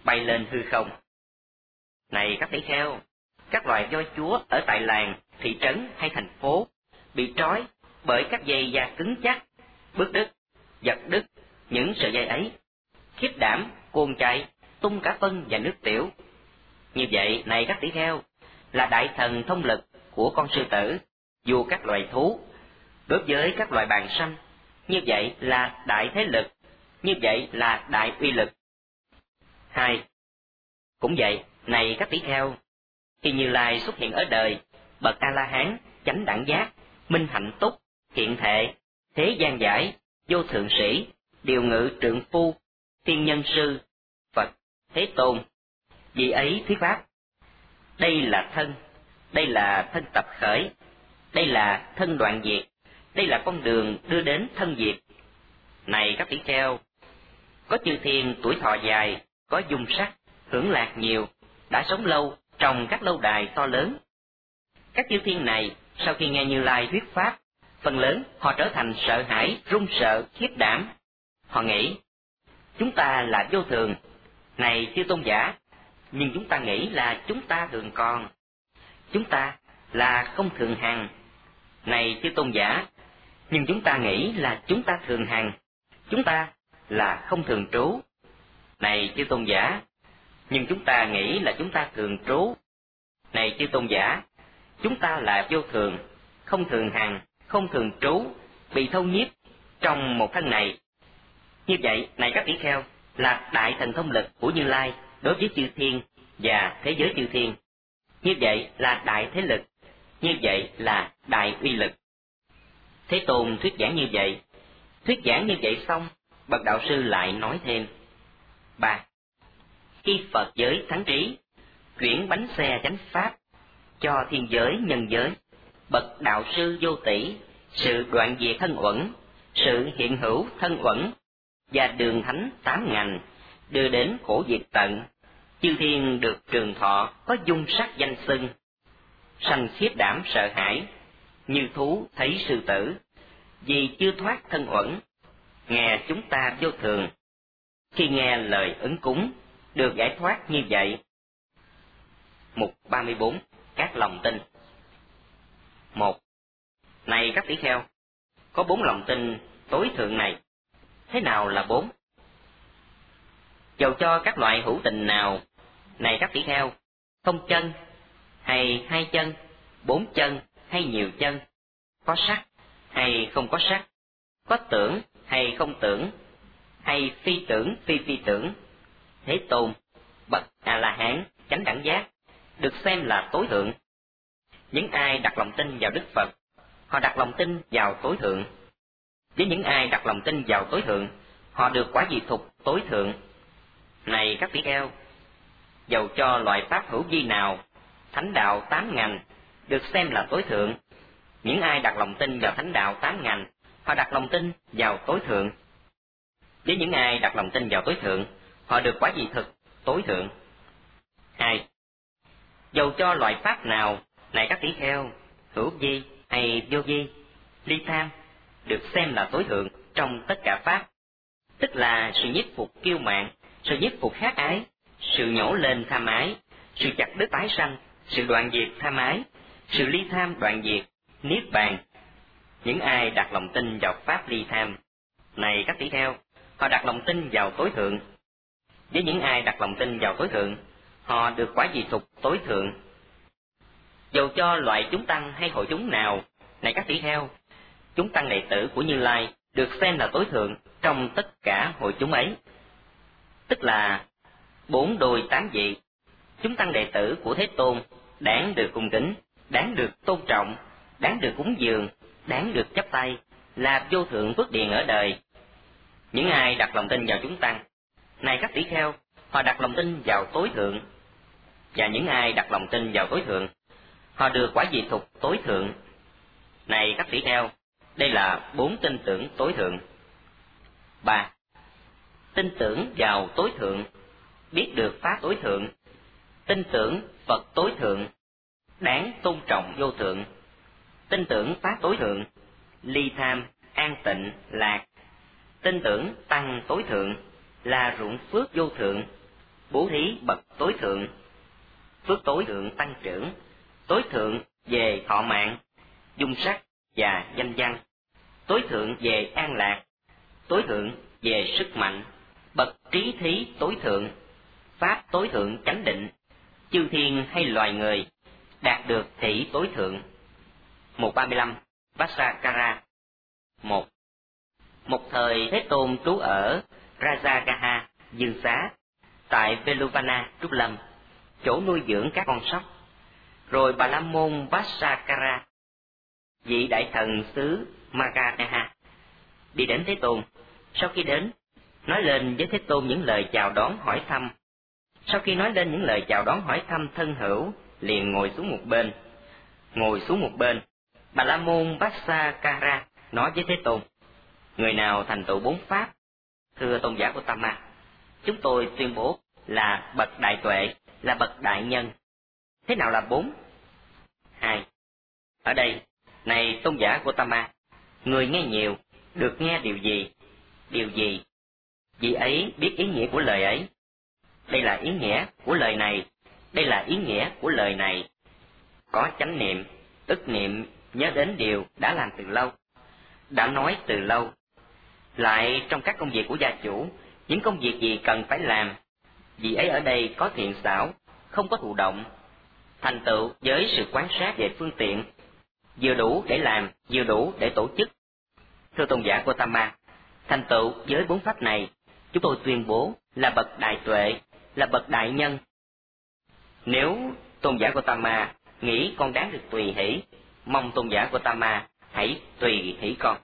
S1: bay lên hư không. Này các tỷ kheo, các loài voi chúa ở tại làng, thị trấn hay thành phố bị trói bởi các dây da cứng chắc, bứt đứt, giật đứt những sợi dây ấy, khiếp đảm, cuồng chạy, tung cả phân và nước tiểu. Như vậy, này các tỷ kheo, là đại thần thông lực của con sư tử, vua các loài thú. Đối với các loài bàng sanh, như vậy là đại thế lực, như vậy là đại uy lực. 2. Cũng vậy, này các tỷ kheo, khi Như Lai xuất hiện ở đời, bậc A-la-hán, chánh đẳng giác, minh hạnh túc, hiện thệ, thế gian giải, vô thượng sĩ, điều ngự trượng phu, thiên nhân sư, Phật, Thế Tôn, vì ấy thuyết pháp. Đây là thân tập khởi, đây là thân đoạn diệt, đây là con đường đưa đến thân diệt. Này các tỷ kheo, có chư thiên tuổi thọ dài, có dung sắc, hưởng lạc nhiều, đã sống lâu trong các lâu đài to lớn. Các chư thiên này, sau khi nghe Như Lai thuyết pháp, phần lớn họ trở thành sợ hãi, run sợ, khiếp đảm. Họ nghĩ, chúng ta là vô thường. Này chư tôn giả, nhưng chúng ta nghĩ là chúng ta thường còn. Chúng ta là không thường hằng. Này chư tôn giả, nhưng chúng ta nghĩ là chúng ta thường hằng. Chúng ta là không thường trú. Này chư tôn giả, nhưng chúng ta nghĩ là chúng ta thường trú. Này chư tôn giả, chúng ta là vô thường, không thường hằng, không thường trú, bị thâu nhiếp trong một thân này. Như vậy, này các tỷ kheo, là đại thần thông lực của Như Lai đối với chư thiên và thế giới chư thiên. Như vậy là đại thế lực, như vậy là đại uy lực. Thế Tôn thuyết giảng như vậy. Thuyết giảng như vậy xong, bậc đạo sư lại nói thêm. 3. Khi Phật giới thắng trí, chuyển bánh xe chánh pháp, cho thiên giới nhân giới, bậc đạo sư vô tỷ, sự đoạn diệt thân uẩn, sự hiện hữu thân uẩn, và đường thánh 8 ngành, đưa đến khổ diệt tận, chư thiên được trường thọ, có dung sắc danh xưng, sanh khiếp đảm sợ hãi, như thú thấy sư tử, vì chưa thoát thân uẩn, nghe chúng ta vô thường. Khi nghe lời ứng cúng, được giải thoát như vậy. Mục 34. Các lòng tin. 1. Này các tỷ kheo, có 4 lòng tin tối thượng này. Thế nào là 4? Dầu cho các loại hữu tình nào, này các tỷ kheo, không chân, hay 2 chân, 4 chân, hay nhiều chân, có sắc, hay không có sắc, có tưởng, hay không tưởng, hay phi tưởng, phi tưởng, Thế Tôn, bậc A-la-hán, chánh đẳng giác, được xem là tối thượng. Những ai đặt lòng tin vào Đức Phật, họ đặt lòng tin vào tối thượng. Với những ai đặt lòng tin vào tối thượng, họ được quả vị thục tối thượng. Này các tỷ kheo, dầu cho loại pháp hữu vi nào, thánh đạo 8 ngành, được xem là tối thượng. Những ai đặt lòng tin vào thánh đạo 8 ngành, họ đặt lòng tin vào tối thượng. Với những ai đặt lòng tin vào tối thượng, họ được quả vị thực tối thượng. 2. Dầu cho loại pháp nào, này các tỷ kheo, hữu vi hay vô vi, ly tham, được xem là tối thượng trong tất cả pháp, tức là sự nhiếp phục kiêu mạn, sự nhiếp phục khát ái, sự nhổ lên tham ái, sự chặt đứt tái sanh, sự đoạn diệt tham ái, sự ly tham đoạn diệt, niết bàn. Những ai đặt lòng tin vào pháp ly tham, này các tỷ kheo, họ đặt lòng tin vào tối thượng. Với những ai đặt lòng tin vào tối thượng, họ được quả vị thục tối thượng. Dầu cho loại chúng tăng hay hội chúng nào, này các tỷ kheo, chúng tăng đệ tử của Như Lai được xem là tối thượng trong tất cả hội chúng ấy, tức là 4 đôi 8 vị. Chúng tăng đệ tử của Thế Tôn đáng được cung kính, đáng được tôn trọng, đáng được cúng dường, đáng được chắp tay, là vô thượng phước điền ở đời. Những ai đặt lòng tin vào chúng tăng, này các tỷ kheo, họ đặt lòng tin vào tối thượng. Và những ai đặt lòng tin vào tối thượng, họ được quả vị thục tối thượng. Này các tỷ kheo, đây là 4 tin tưởng tối thượng. 3. Tin tưởng vào tối thượng, biết được pháp tối thượng, tin tưởng Phật tối thượng, đáng tôn trọng vô thượng, tin tưởng pháp tối thượng, ly tham, an tịnh, lạc, tin tưởng tăng tối thượng, là ruộng phước vô thượng, bố thí bậc tối thượng, phước tối thượng tăng trưởng, tối thượng về thọ mạng, dung sắc và danh văn, tối thượng về an lạc, tối thượng về sức mạnh, bậc trí thí tối thượng, pháp tối thượng chánh định, chư thiên hay loài người đạt được thị tối thượng. 135 Vassakara. 1. Một thời Thế Tôn trú ở Rajagaha, Dương Xá, tại Veluvana, Trúc Lâm, chỗ nuôi dưỡng các con sóc. Rồi Bà La Môn Vassakara, vị đại thần xứ Magadha, đi đến Thế Tôn. Sau khi đến, nói lên với Thế Tôn những lời chào đón hỏi thăm. Sau khi nói lên những lời chào đón hỏi thăm thân hữu, liền ngồi xuống một bên. Bà La Môn Vassakara nói với Thế Tôn: người nào thành tựu 4 pháp? Thưa tôn giả Gotama, chúng tôi tuyên bố là bậc đại tuệ, là bậc đại nhân. Thế nào là 4? 2. Ở đây, này tôn giả Gotama, người nghe nhiều, được nghe điều gì? Điều gì? Vị ấy biết ý nghĩa của lời ấy. Đây là ý nghĩa của lời này, đây là ý nghĩa của lời này. Có chánh niệm, tức niệm nhớ đến điều đã làm từ lâu, đã nói từ lâu. Lại trong các công việc của gia chủ, những công việc gì cần phải làm, vị ấy ở đây có thiện xảo, không có thụ động, thành tựu với sự quan sát về phương tiện, vừa đủ để làm, vừa đủ để tổ chức. Thưa tôn giả Gotama, thành tựu với 4 pháp này, chúng tôi tuyên bố là bậc đại tuệ, là bậc đại nhân. Nếu tôn giả Gotama nghĩ con đáng được tùy hỷ, mong tôn giả Gotama hãy tùy hỷ con.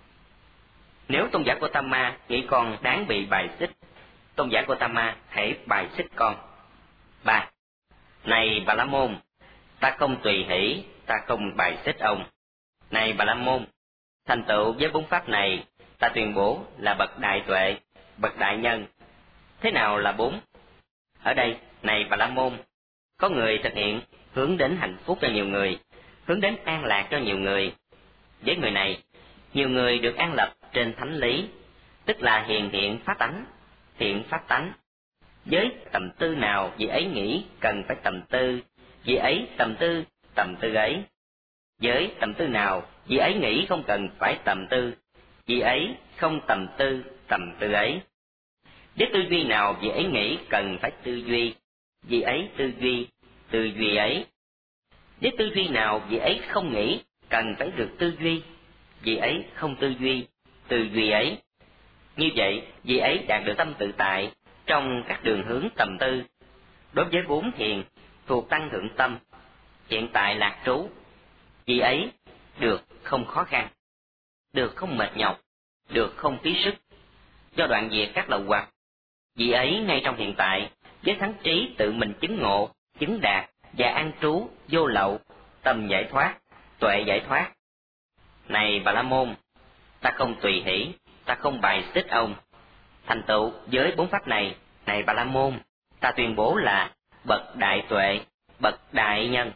S1: Nếu tôn giả Gotama nghĩ con đáng bị bài xích, tôn giả Gotama hãy bài xích con. 3. Này Bà La Môn, ta không tùy hỷ, ta không bài xích ông. Này Bà La Môn, thành tựu với 4 pháp này, ta tuyên bố là bậc đại tuệ, bậc đại nhân. Thế nào là 4? Ở đây, này Bà La Môn, có người thực hiện hướng đến hạnh phúc cho nhiều người, hướng đến an lạc cho nhiều người. Với người này, nhiều người được an lập trên thánh lý, tức là hiền thiện pháp tánh, thiện pháp tánh. Với tầm tư nào vị ấy nghĩ cần phải tầm tư, vị ấy tầm tư ấy. Với tầm tư nào vị ấy nghĩ không cần phải tầm tư, vị ấy không tầm tư ấy. Với tư duy nào vị ấy nghĩ cần phải tư duy, vị ấy tư duy ấy. Với tư duy nào vị ấy không nghĩ cần phải được tư duy, vị ấy không tư duy ấy. Như vậy, vị ấy đạt được tâm tự tại trong các đường hướng tầm tư. Đối với 4 thiền thuộc tăng thượng tâm, hiện tại lạc trú, vị ấy được không khó khăn, được không mệt nhọc, được không phí sức. Do đoạn diệt các lậu hoặc, vị ấy ngay trong hiện tại, với thắng trí tự mình chứng ngộ, chứng đạt và an trú vô lậu, tâm giải thoát, tuệ giải thoát. Này Bà La Môn, ta không tùy hỷ, ta không bài xích ông. Thành tựu với 4 pháp này, này Bà La Môn, ta tuyên bố là bậc đại tuệ, bậc đại nhân.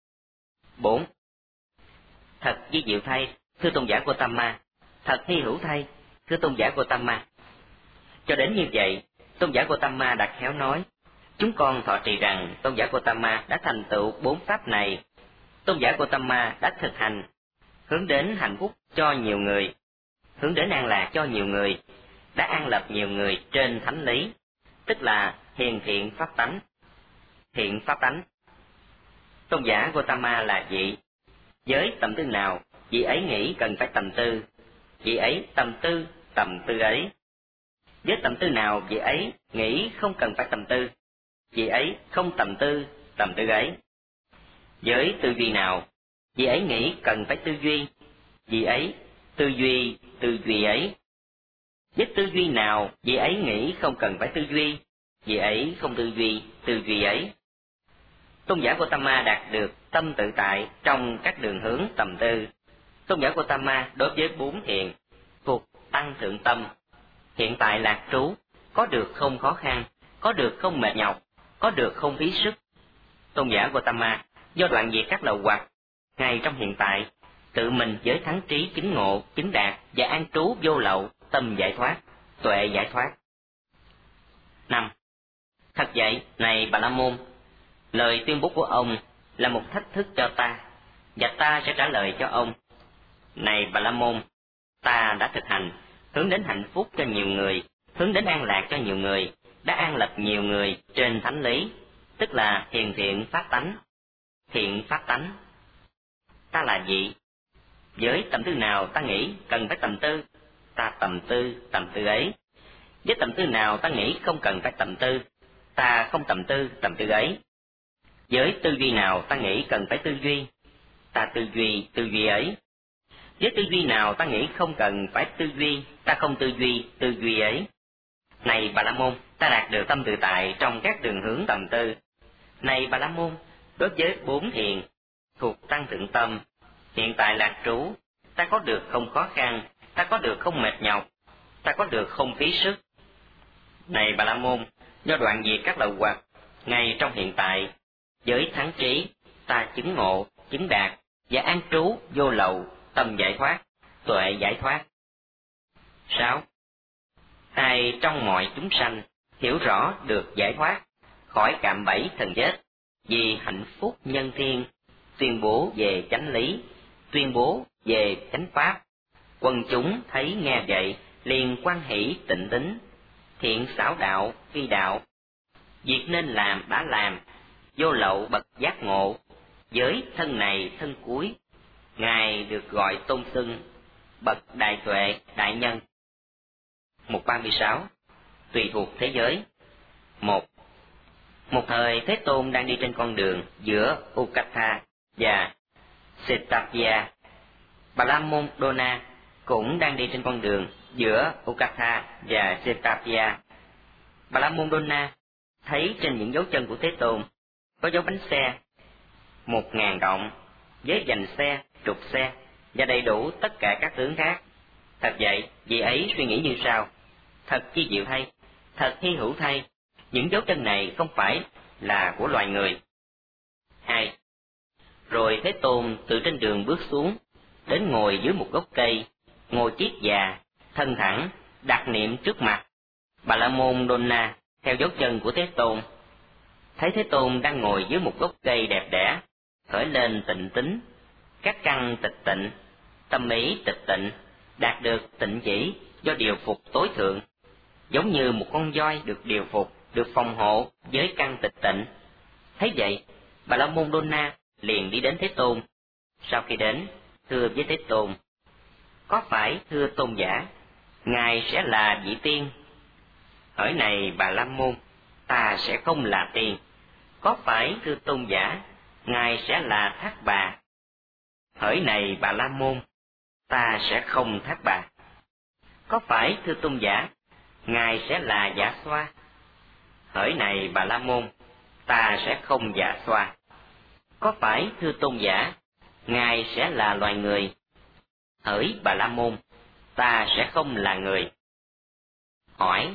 S1: 4. Thật vi diệu thay, thưa tôn giả Gotama, thật hy hữu thay, thưa tôn giả Gotama. Cho đến như vậy, tôn giả Gotama đã khéo nói, chúng con thọ trì rằng tôn giả Gotama đã thành tựu 4 pháp này. Tôn giả Gotama đã thực hành, hướng đến hạnh phúc cho nhiều người, hướng đến an lạc cho nhiều người, đã an lập nhiều người trên thánh lý, tức là hiền thiện pháp tánh. Thiện pháp tánh. Tôn giả Gotama là vị, với tầm tư nào vị ấy nghĩ cần phải tầm tư, vị ấy tầm tư ấy. Với tầm tư nào vị ấy nghĩ không cần phải tầm tư, vị ấy không tầm tư ấy. Với tư duy nào vị ấy nghĩ cần phải tư duy, vị ấy tư duy ấy. Với tư duy nào vị ấy nghĩ không cần phải tư duy, vị ấy không tư duy ấy. Tôn giả Gotama đạt được tâm tự tại trong các đường hướng tầm tư. Tôn giả Gotama đối với 4 thiền thuộc tăng thượng tâm, hiện tại lạc trú, có được không khó khăn, có được không mệt nhọc, có được không phí sức. Tôn giả Gotama do đoạn diệt các lậu hoặc, ngay trong hiện tại, tự mình với thắng trí chứng ngộ, chứng đạt và an trú vô lậu, tâm giải thoát, tuệ giải thoát. 5. Thật vậy, này Bà La Môn, lời tuyên bố của ông là một thách thức cho ta, và ta sẽ trả lời cho ông. Này Bà La Môn, ta đã thực hành, hướng đến hạnh phúc cho nhiều người, hướng đến an lạc cho nhiều người, đã an lập nhiều người trên thánh lý, tức là hiền thiện pháp tánh. Thiện pháp tánh. Ta là gì? Với tâm tư nào ta nghĩ cần phải tầm tư, ta tầm tư ấy. Với tâm tư nào ta nghĩ không cần phải tầm tư, ta không tầm tư ấy. Với tư duy nào ta nghĩ cần phải tư duy, ta tư duy ấy. Với tư duy nào ta nghĩ không cần phải tư duy, ta không tư duy ấy. Này Bà La Môn, ta đạt được tâm tự tại trong các đường hướng tầm tư. Này Bà La Môn, đối với 4 thiền thuộc tăng thượng tâm, hiện tại lạc trú, ta có được không khó khăn, ta có được không mệt nhọc, ta có được không phí sức. Này Bà La Môn, do đoạn diệt các lậu hoặc, ngay trong hiện tại, với thắng trí, ta chứng ngộ, chứng đạt, và an trú vô lậu, tâm giải thoát, tuệ giải thoát. 6. Ai trong mọi chúng sanh hiểu rõ được giải thoát khỏi cạm bẫy thần chết, vì hạnh phúc nhân thiên, tuyên bố về chánh lý, tuyên bố về chánh pháp, quần chúng thấy nghe vậy liền quan hỷ tịnh tín, thiện xảo đạo phi đạo, việc nên làm đã làm, vô lậu bậc giác ngộ, với thân này thân cuối, ngài được gọi tôn xưng bậc đại tuệ đại nhân. 136. Tùy thuộc thế giới. 1. Một thời Thế Tôn đang đi trên con đường giữa Ukatha và Setapia. Bà La Môn Dona cũng đang đi trên con đường giữa Ukatha và Setapia. Bà La Môn Dona thấy trên những dấu chân của Thế Tôn có dấu bánh xe 1000 động với dành xe, trục xe và đầy đủ tất cả các tướng khác. Thật vậy, vị ấy suy nghĩ như sau: thật chi diệu thay, thật hy hữu thay, những dấu chân này không phải là của loài người. 2. Rồi Thế Tôn từ trên đường bước xuống, đến ngồi dưới một gốc cây, ngồi chiết già, thân thẳng, đặt niệm trước mặt. Bà La Môn Dona theo dấu chân của Thế Tôn. Thấy Thế Tôn đang ngồi dưới một gốc cây đẹp đẽ, khởi lên tịnh tín, các căn tịch tịnh, tâm ý tịch tịnh, đạt được tịnh chỉ do điều phục tối thượng, giống như một con voi được điều phục, được phòng hộ với căn tịch tịnh. Thấy vậy, Bà La Môn Dona liền đi đến Thế Tôn. Sau khi đến, thưa với Thế Tôn: có phải thưa tôn giả, ngài sẽ là vị tiên? Hỏi này Bà La Môn, ta sẽ không là tiên. Có phải thưa tôn giả, ngài sẽ là Thác Bà? Hỏi này Bà La Môn, ta sẽ không Thác Bà. Có phải thưa tôn giả, ngài sẽ là Dạ Xoa? Hỏi này Bà La Môn, ta sẽ không Dạ Xoa. Có phải thưa tôn giả, ngài sẽ là loài người? Hỡi Bà La Môn, ta sẽ không là người. Hỏi: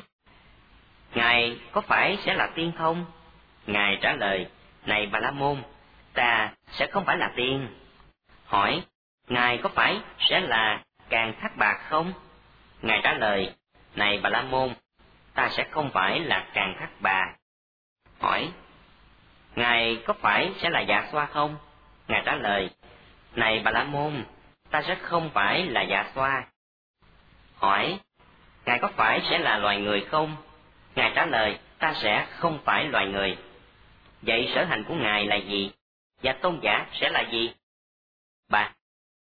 S1: ngài có phải sẽ là tiên không? Ngài trả lời: này Bà La Môn, ta sẽ không phải là tiên. Hỏi: ngài có phải sẽ là Càng Thác Bạt không? Ngài trả lời: này Bà La Môn, ta sẽ không phải là Càng Thác Bà. Hỏi: ngài có phải sẽ là Dạ Xoa không? Ngài trả lời: này Bà La Môn, ta sẽ không phải là Dạ Xoa. Hỏi: ngài có phải sẽ là loài người không? Ngài trả lời: ta sẽ không phải loài người. Vậy sở hành của ngài là gì? Và tôn giả sẽ là gì? 3.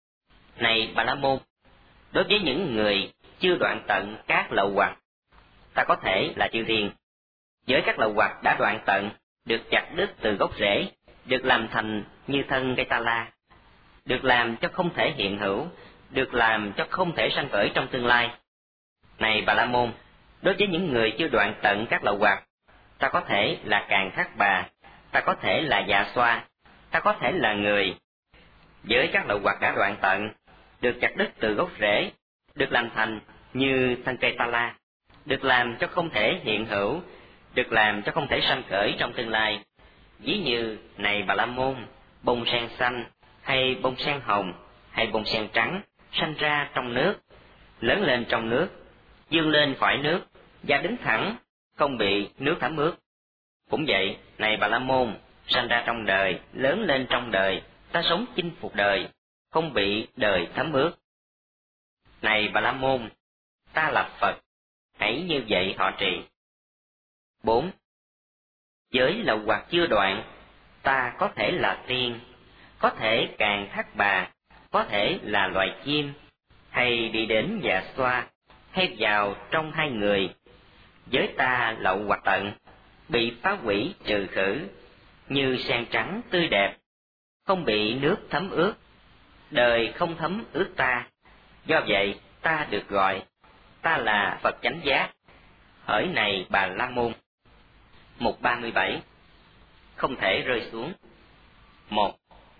S1: Này Bà La Môn, đối với những người chưa đoạn tận các lậu hoặc, ta có thể là chư thiên. Với các lậu hoặc đã đoạn tận, được chặt đứt từ gốc rễ, được làm thành như thân cây ta la, được làm cho không thể hiện hữu, được làm cho không thể sanh khởi trong tương lai. Này Bà La Môn, đối với những người chưa đoạn tận các lậu hoặc, ta có thể là Càng Thác Bà, ta có thể là Dạ Xoa, ta có thể là người. Với các lậu hoặc đã đoạn tận, được chặt đứt từ gốc rễ, được làm thành như thân cây ta la, được làm cho không thể hiện hữu, được làm cho không thể sanh khởi trong tương lai. Ví như này Bà La Môn, bông sen xanh, hay bông sen hồng, hay bông sen trắng, sanh ra trong nước, lớn lên trong nước, vươn lên khỏi nước, và đứng thẳng, không bị nước thấm ướt. Cũng vậy, này Bà La Môn, sanh ra trong đời, lớn lên trong đời, ta sống chinh phục đời, không bị đời thấm ướt. Này Bà La Môn, ta là Phật, hãy như vậy họ trì. 4. Giới lậu hoặc chưa đoạn, ta có thể là tiên, có thể càng thác bà, có thể là loài chim, hay đi đến Dạ Xoa, hay vào trong hai người. Giới ta lậu hoặc tận, bị phá hủy trừ khử, như sen trắng tươi đẹp, không bị nước thấm ướt, đời không thấm ướt ta. Do vậy ta được gọi, ta là Phật chánh giác. Hỡi này Bà La Môn. Mục 37. Không thể rơi xuống. 1.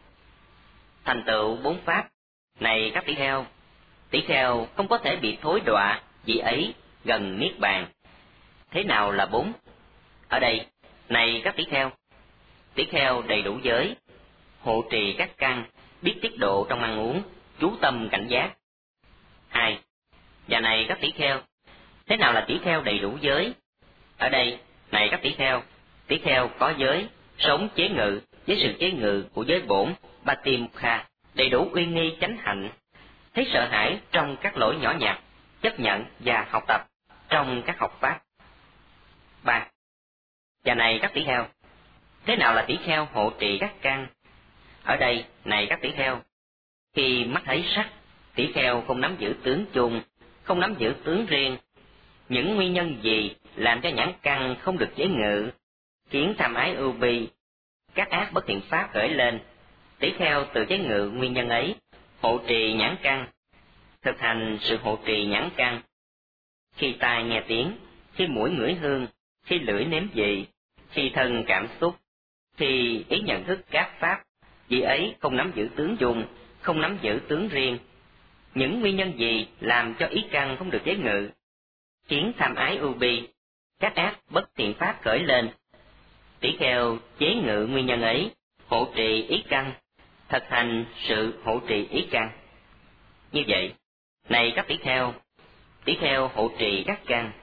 S1: Thành tựu 4 pháp. Này các tỷ kheo không có thể bị thối đọa, vì ấy gần niết bàn. Thế nào là 4? Ở đây, này các tỷ kheo đầy đủ giới, hộ trì các căn, biết tiết độ trong ăn uống, chú tâm cảnh giác. 2. Và này các thế nào là tỷ kheo đầy đủ giới? Ở đây, này các tỷ kheo có giới, sống chế ngự với sự chế ngự của giới bổn, Patimukha, đầy đủ uy nghi chánh hạnh, thấy sợ hãi trong các lỗi nhỏ nhặt, chấp nhận và học tập trong các học pháp. 3. Và này các thế nào là tỷ kheo hộ trì các căn? Ở đây, này các khi mắt thấy sắc, tỷ kheo không nắm giữ tướng chung, không nắm giữ tướng riêng. Những nguyên nhân gì làm cho nhãn căn không được chế ngự, khiến tham ái ưu bi, các ác bất thiện pháp khởi lên? Tỷ kheo tự chế ngự nguyên nhân ấy, hộ trì nhãn căn, thực hành sự hộ trì nhãn căn. Khi tai nghe tiếng, khi mũi ngửi hương, khi lưỡi nếm vị, khi thân cảm xúc, khi ý nhận thức các pháp, vì ấy không nắm giữ tướng chung, không nắm giữ tướng riêng. Những nguyên nhân gì làm cho ý căn không được chế ngự, khiến tham ái ưu bi, các ác bất thiện pháp khởi lên? Tỷ kheo chế ngự nguyên nhân ấy, hộ trì ý căn, thực hành sự hộ trì ý căn. Như vậy, này các tỷ kheo hộ trì các căn.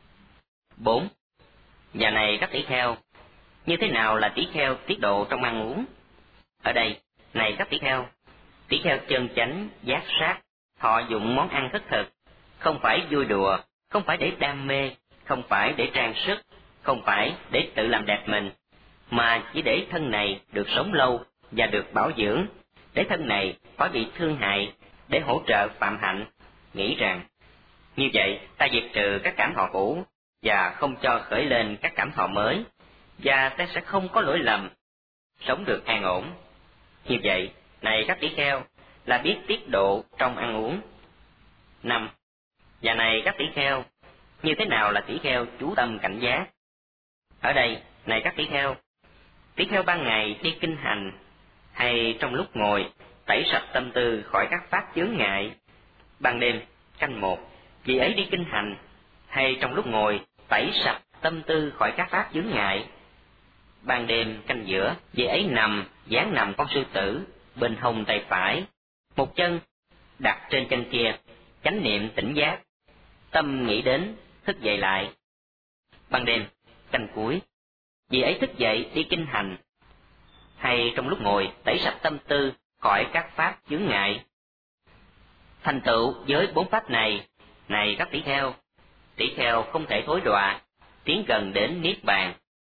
S1: 4. Và này các như thế nào là tỷ kheo tiết độ trong ăn uống? Ở đây, này các tỷ kheo chân chánh, giác sát, họ dụng món ăn khất thực, không phải vui đùa, không phải để đam mê, không phải để trang sức, không phải để tự làm đẹp mình, mà chỉ để thân này được sống lâu và được bảo dưỡng, để thân này khỏi bị thương hại, để hỗ trợ phạm hạnh, nghĩ rằng như vậy ta diệt trừ các cảm thọ cũ và không cho khởi lên các cảm thọ mới, và ta sẽ không có lỗi lầm, sống được an ổn. Như vậy, này các tỷ kheo, là biết tiết độ trong ăn uống. 5. Và này các tỷ kheo, như thế nào là tỷ kheo chú tâm cảnh giác? Ở đây, này các tỷ kheo ban ngày đi kinh hành, hay trong lúc ngồi tẩy sạch tâm tư khỏi các pháp chướng ngại. Ban đêm, canh 1, vì ấy đi kinh hành, hay trong lúc ngồi tẩy sạch tâm tư khỏi các pháp chướng ngại. Ban đêm canh giữa, vì ấy dáng nằm con sư tử, bên hông tay phải, một chân đặt trên chân kia, chánh niệm tỉnh giác, tâm nghĩ đến, thức dậy lại. Ban đêm canh cuối, vì ấy thức dậy đi kinh hành, hay trong lúc ngồi tẩy sạch tâm tư khỏi các pháp chướng ngại. Thành tựu với 4 pháp này, này các tỷ kheo không thể thối đọa, tiến gần đến niết bàn.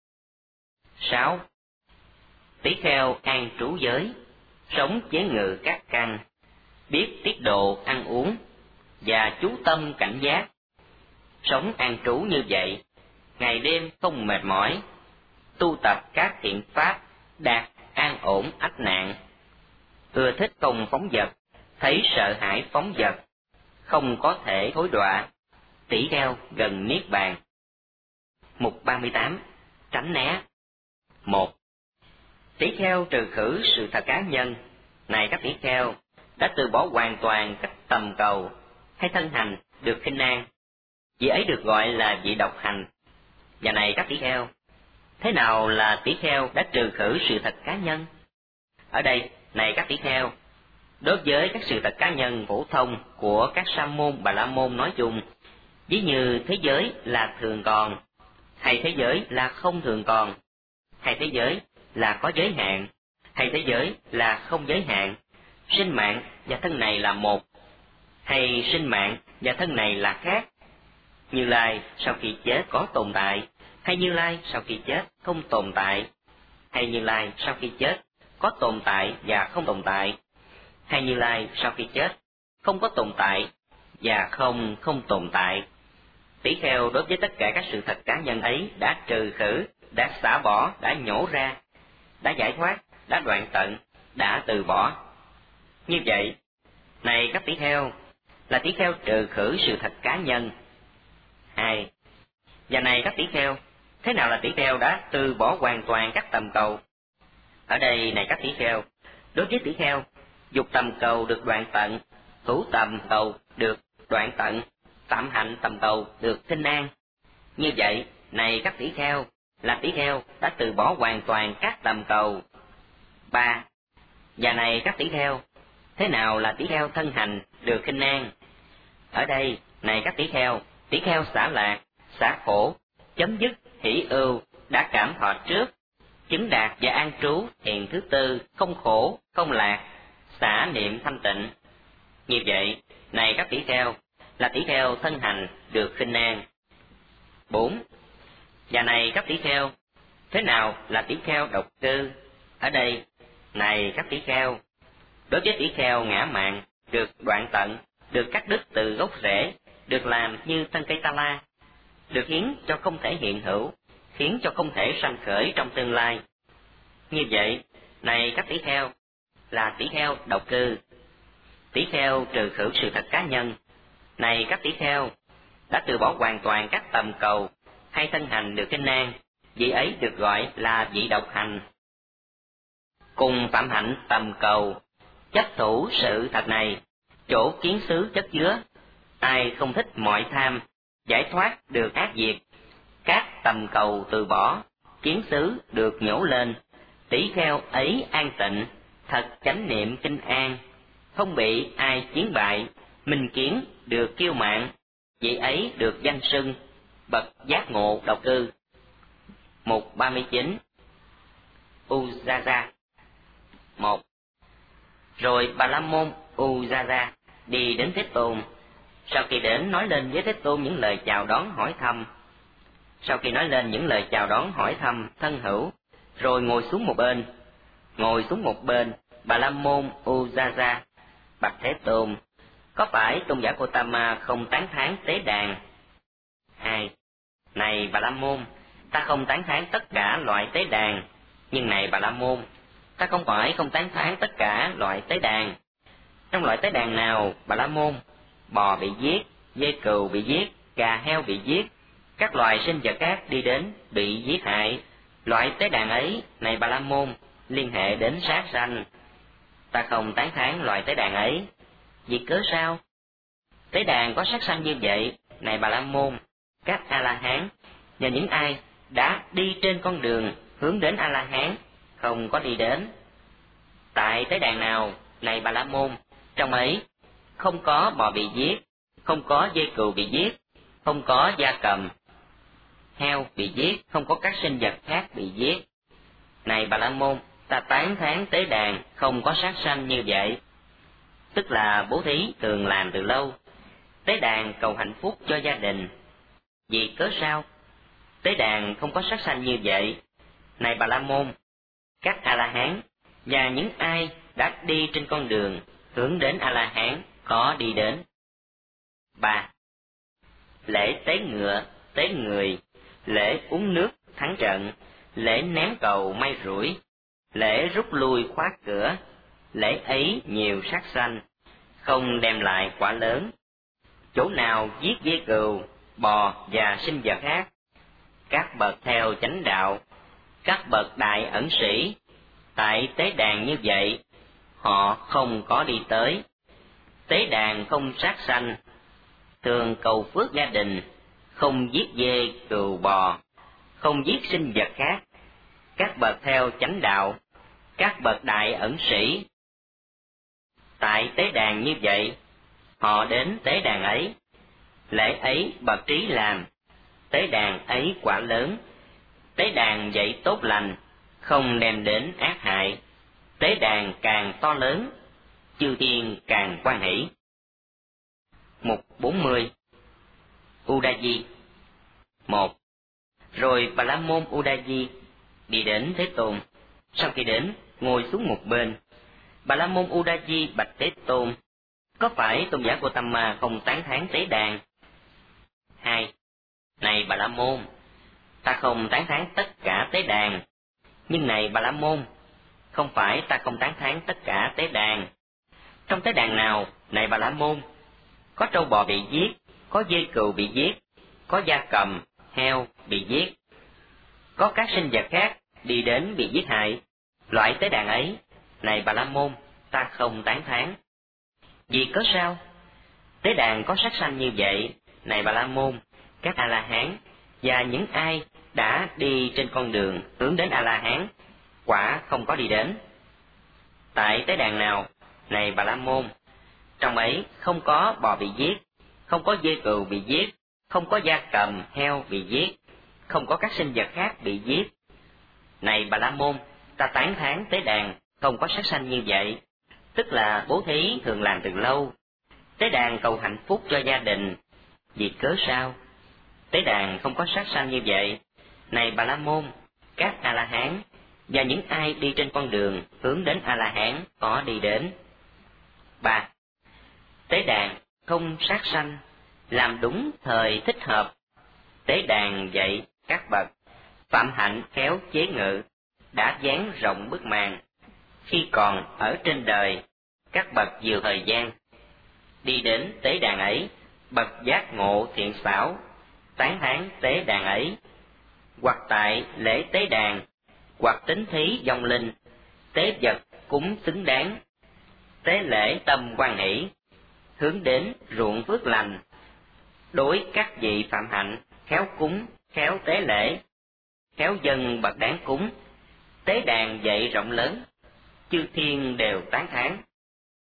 S1: 6. Tỷ kheo an trú giới, sống chế ngự các căn, biết tiết độ ăn uống và chú tâm cảnh giác. Sống an trú như vậy, ngày đêm không mệt mỏi, tu tập các thiện pháp, đạt an ổn ách nạn. Ưa thích không phóng dật, thấy sợ hãi phóng dật, không có thể thối đọa, tỷ kheo gần niết bàn. Mục 38. Tránh né. 1. Tỷ kheo trừ khử sự thật cá nhân. Này các tỷ kheo, đã từ bỏ hoàn toàn cách tầm cầu hay thân hành được khinh an, vì ấy được gọi là vị độc hành. Và này các tỷ kheo, thế nào là tỷ kheo đã trừ khử sự thật cá nhân? Ở đây, này các tỷ kheo, đối với các sự thật cá nhân phổ thông của các sa môn Bà La Môn nói chung, ví như thế giới là thường còn, hay thế giới là không thường còn, hay thế giới là có giới hạn, hay thế giới là không giới hạn, sinh mạng và thân này là một, hay sinh mạng và thân này là khác, Như Lai sau khi chết có tồn tại, hay Như Lai sau khi chết không tồn tại, hay Như Lai sau khi chết có tồn tại và không tồn tại, hay Như Lai sau khi chết không có tồn tại và không tồn tại. Tỷ kheo đối với tất cả các sự thật cá nhân ấy đã trừ khử, đã xả bỏ, đã nhổ ra, đã giải thoát, đã đoạn tận, đã từ bỏ. Như vậy, này các tỷ kheo, là tỷ kheo trừ khử sự thật cá nhân. 2. Và này các tỷ kheo, thế nào là tỷ kheo đã từ bỏ hoàn toàn các tầm cầu? Ở đây, này các tỷ kheo, đối với tỷ kheo, dục tầm cầu được đoạn tận, hữu tầm cầu được đoạn tận, tạm hạnh tầm cầu được thinh an. Như vậy, này các tỷ kheo, là tỷ kheo đã từ bỏ hoàn toàn các tầm cầu. 3. Và này các tỷ kheo, thế nào là tỷ kheo thân hành được khinh an? Ở đây, này các tỷ kheo xả lạc, xả khổ, chấm dứt hỷ ưu, đã cảm thọ trước, chứng đạt và an trú thiền thứ tư, không khổ, không lạc, xả niệm thanh tịnh. Như vậy, này các tỷ kheo, là tỷ kheo thân hành được khinh an. 4. Và này các tỷ kheo, thế nào là tỷ kheo độc cư? Ở đây, này các tỷ kheo, đối với tỷ kheo ngã mạn được đoạn tận, được cắt đứt từ gốc rễ, được làm như thân cây ta la, được hiến cho không thể hiện hữu, khiến cho không thể sanh khởi trong tương lai. Như vậy, này các tỷ kheo, là tỷ kheo độc cư. Tỷ kheo trừ khử sự thật cá nhân. Này các tỷ kheo, đã từ bỏ hoàn toàn các tầm cầu, hay thân hành được khinh an, vị ấy được gọi là vị độc hành. Cùng phạm hạnh tầm cầu, chấp thủ sự thật này, chỗ kiến xứ chất chứa, ai không thích mọi tham, giải thoát được ác diệt, các tầm cầu từ bỏ, kiến xứ được nhổ lên, tỷ kheo ấy an tịnh, thật chánh niệm kinh an, không bị ai chiến bại, minh kiến được kiêu mạn, vị ấy được danh xưng bậc giác ngộ độc cư. Mục 39. Ujjaja. 1. Rồi Bà La Môn Ujjaja đi đến Thế Tôn. Sau khi đến nói lên với Thế Tôn những lời chào đón hỏi thăm. Sau khi nói lên những lời chào đón hỏi thăm thân hữu, rồi ngồi xuống một bên. Ngồi xuống một bên, Bà La Môn Ujjaja bạch Thế Tôn: có phải tôn giả Gotama không tán thán tế đàn? 2. Này Bà La Môn, ta không tán thán tất cả loại tế đàn, nhưng này Bà La Môn, ta không phải không tán thán tất cả loại tế đàn. Trong loại tế đàn nào, Bà La Môn? Bò bị giết, dê cừu bị giết, gà heo bị giết, các loài sinh vật khác đi đến bị giết hại. Loại tế đàn ấy, này Bà La Môn, liên hệ đến sát sanh. Ta không tán thán loại tế đàn ấy. Vì cớ sao? Tế đàn có sát sanh như vậy, này Bà La Môn, các A-la-hán và những ai đã đi trên con đường hướng đến A-la-hán không có đi đến. Tại tế đàn nào, này Bà La Môn, trong ấy không có bò bị giết, không có dê cừu bị giết, không có gia cầm, heo bị giết, không có các sinh vật khác bị giết. Này Bà La Môn, ta tán thán tế đàn không có sát sanh như vậy. Tức là bố thí thường làm từ lâu. Tế đàn cầu hạnh phúc cho gia đình. Vì cớ sao? Tế đàn không có sát sanh như vậy. Này Bà La Môn, các A-la-hán và những ai đã đi trên con đường hướng đến A-la-hán có đi đến. 3. Lễ tế ngựa, tế người, lễ uống nước thắng trận, lễ ném cầu may rủi, lễ rút lui khóa cửa, lễ ấy nhiều sát sanh, không đem lại quả lớn. Chỗ nào giết dê cừu, bò và sinh vật khác, các bậc theo chánh đạo, các bậc đại ẩn sĩ, tại tế đàn như vậy, họ không có đi tới. Tế đàn không sát sanh, thường cầu phước gia đình, không giết dê cừu bò, không giết sinh vật khác, các bậc theo chánh đạo, các bậc đại ẩn sĩ. Tại tế đàn như vậy, họ đến tế đàn ấy, lễ ấy bậc trí làm, tế đàn ấy quả lớn, tế đàn dạy tốt lành, không đem đến ác hại, tế đàn càng to lớn, chư thiên càng hoan hỷ. Mục 40. Udayi. 1. Rồi Bà La Môn Udayi đi đến Thế Tôn. Sau khi đến, ngồi xuống một bên. Bà La Môn Udayi bạch Thế Tôn: có phải tôn giả Gotama không tán thán tế đàn? 2. Này Bà La Môn, ta không tán thán tất cả tế đàn. Nhưng này Bà La Môn, không phải ta không tán thán tất cả tế đàn. Trong tế đàn nào, này Bà La Môn, có trâu bò bị giết, có dê cừu bị giết, có gia cầm, heo bị giết, có các sinh vật khác đi đến bị giết hại, loại tế đàn ấy, này Bà La Môn, ta không tán thán. Vì cớ sao? Tế đàn có sát sanh như vậy, này Bà La Môn, các A-la-hán và những ai đã đi trên con đường hướng đến A-la-hán quả không có đi đến. Tại tế đàn nào, này Bà La Môn, trong ấy không có bò bị giết, không có dê cừu bị giết, không có gia cầm, heo bị giết, không có các sinh vật khác bị giết. Này Bà La Môn, ta tán thán tế đàn không có sát sanh như vậy, tức là bố thí thường làm từ lâu. Tế đàn cầu hạnh phúc cho gia đình. Vì cớ sao? Tế đàn không có sát sanh như vậy, này Bà La Môn, các A-la-hán và những ai đi trên con đường hướng đến A-la-hán có đi đến. 3. Tế đàn không sát sanh, làm đúng thời thích hợp. Tế đàn dạy các bậc phạm hạnh khéo chế ngự, đã dán rộng bức màn. Khi còn ở trên đời, các bậc nhiều thời gian, đi đến tế đàn ấy, bậc giác ngộ thiện xảo, tán thán tế đàn ấy, hoặc tại lễ tế đàn, hoặc tín thí vong linh, tế vật cúng xứng đáng, tế lễ tâm hoan hỷ, hướng đến ruộng phước lành, đối các vị phạm hạnh, khéo cúng, khéo tế lễ, khéo dân bậc đáng cúng, tế đàn dạy rộng lớn, chư thiên đều tán thán.